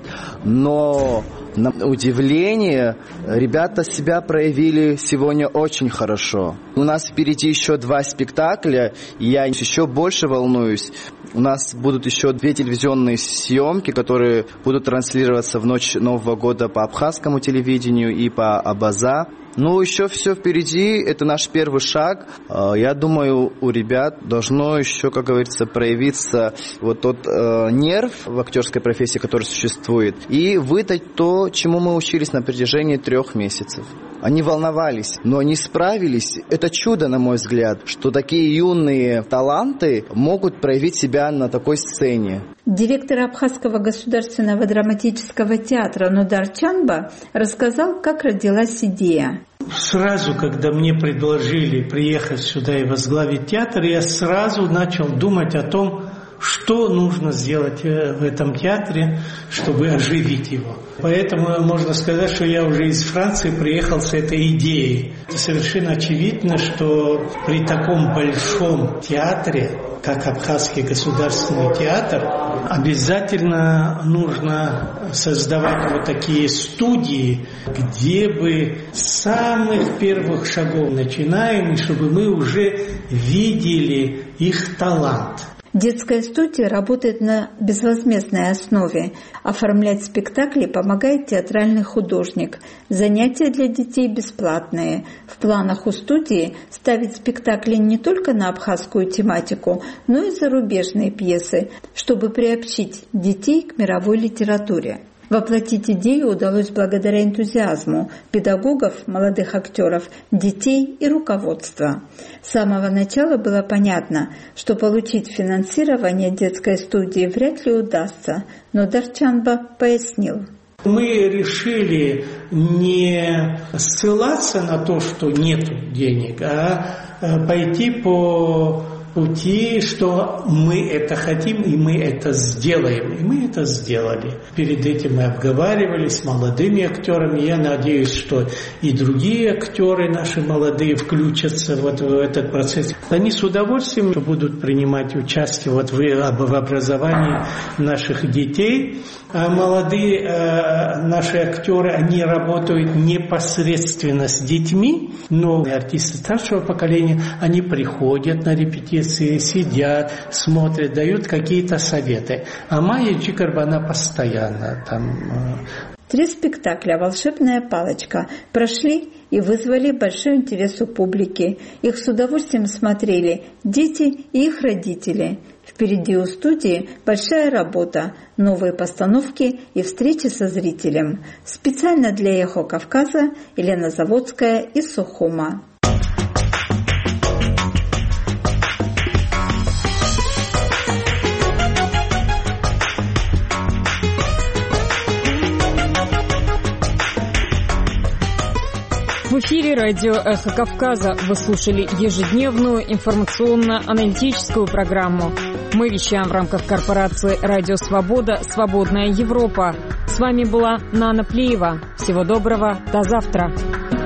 Но на удивление, ребята себя проявили сегодня очень хорошо. У нас впереди еще 2 спектакля, и я еще больше волнуюсь. У нас будут еще 2 телевизионные съемки, которые будут транслироваться в ночь Нового года по абхазскому телевидению и по Абаза. Ну, еще все впереди, это наш первый шаг. Я думаю, у ребят должно еще, как говорится, проявиться вот тот нерв в актерской профессии, который существует, и выдать то, чему мы учились на протяжении 3 месяцев. Они волновались, но они справились. Это чудо, на мой взгляд, что такие юные таланты могут проявить себя на такой сцене. Директор Абхазского государственного драматического театра Нодар Чанба рассказал, как родилась идея. Сразу, когда мне предложили приехать сюда и возглавить театр, я сразу начал думать о том, что нужно сделать в этом театре, чтобы оживить его. Поэтому можно сказать, что я уже из Франции приехал с этой идеей. Это совершенно очевидно, что при таком большом театре, как Абхазский государственный театр, обязательно нужно создавать вот такие студии, где бы с самых первых шагов начинаем, и чтобы мы уже видели их талант. Детская студия работает на безвозмездной основе. Оформлять спектакли помогает театральный художник. Занятия для детей бесплатные. В планах у студии ставить спектакли не только на абхазскую тематику, но и зарубежные пьесы, чтобы приобщить детей к мировой литературе. Воплотить идею удалось благодаря энтузиазму педагогов, молодых актеров, детей и руководства. С самого начала было понятно, что получить финансирование детской студии вряд ли удастся, но Нодар Чанба пояснил. Мы решили не ссылаться на то, что нет денег, а пойти по пути, что мы это хотим, и мы это сделаем. И мы это сделали. Перед этим мы обговаривались с молодыми актерами. Я надеюсь, что и другие актеры наши молодые включатся вот в этот процесс. Они с удовольствием будут принимать участие вот в образовании наших детей. молодые наши актеры, они работают непосредственно с детьми, но артисты старшего поколения, они приходят на репетиции, сидят, смотрят, дают какие-то советы. А Майя Чикарба, она постоянно там. 3 спектакля «Волшебная палочка» прошли и вызвали большой интерес у публики. Их с удовольствием смотрели дети и их родители. Впереди у студии большая работа, новые постановки и встречи со зрителем. Специально для «Эхо Кавказа» Елена Заводская из Сухума. В эфире радио «Эхо Кавказа». Вы слушали ежедневную информационно-аналитическую программу. Мы вещаем в рамках корпорации «Радио Свобода. Свободная Европа». С вами была Нана Плиева. Всего доброго. До завтра.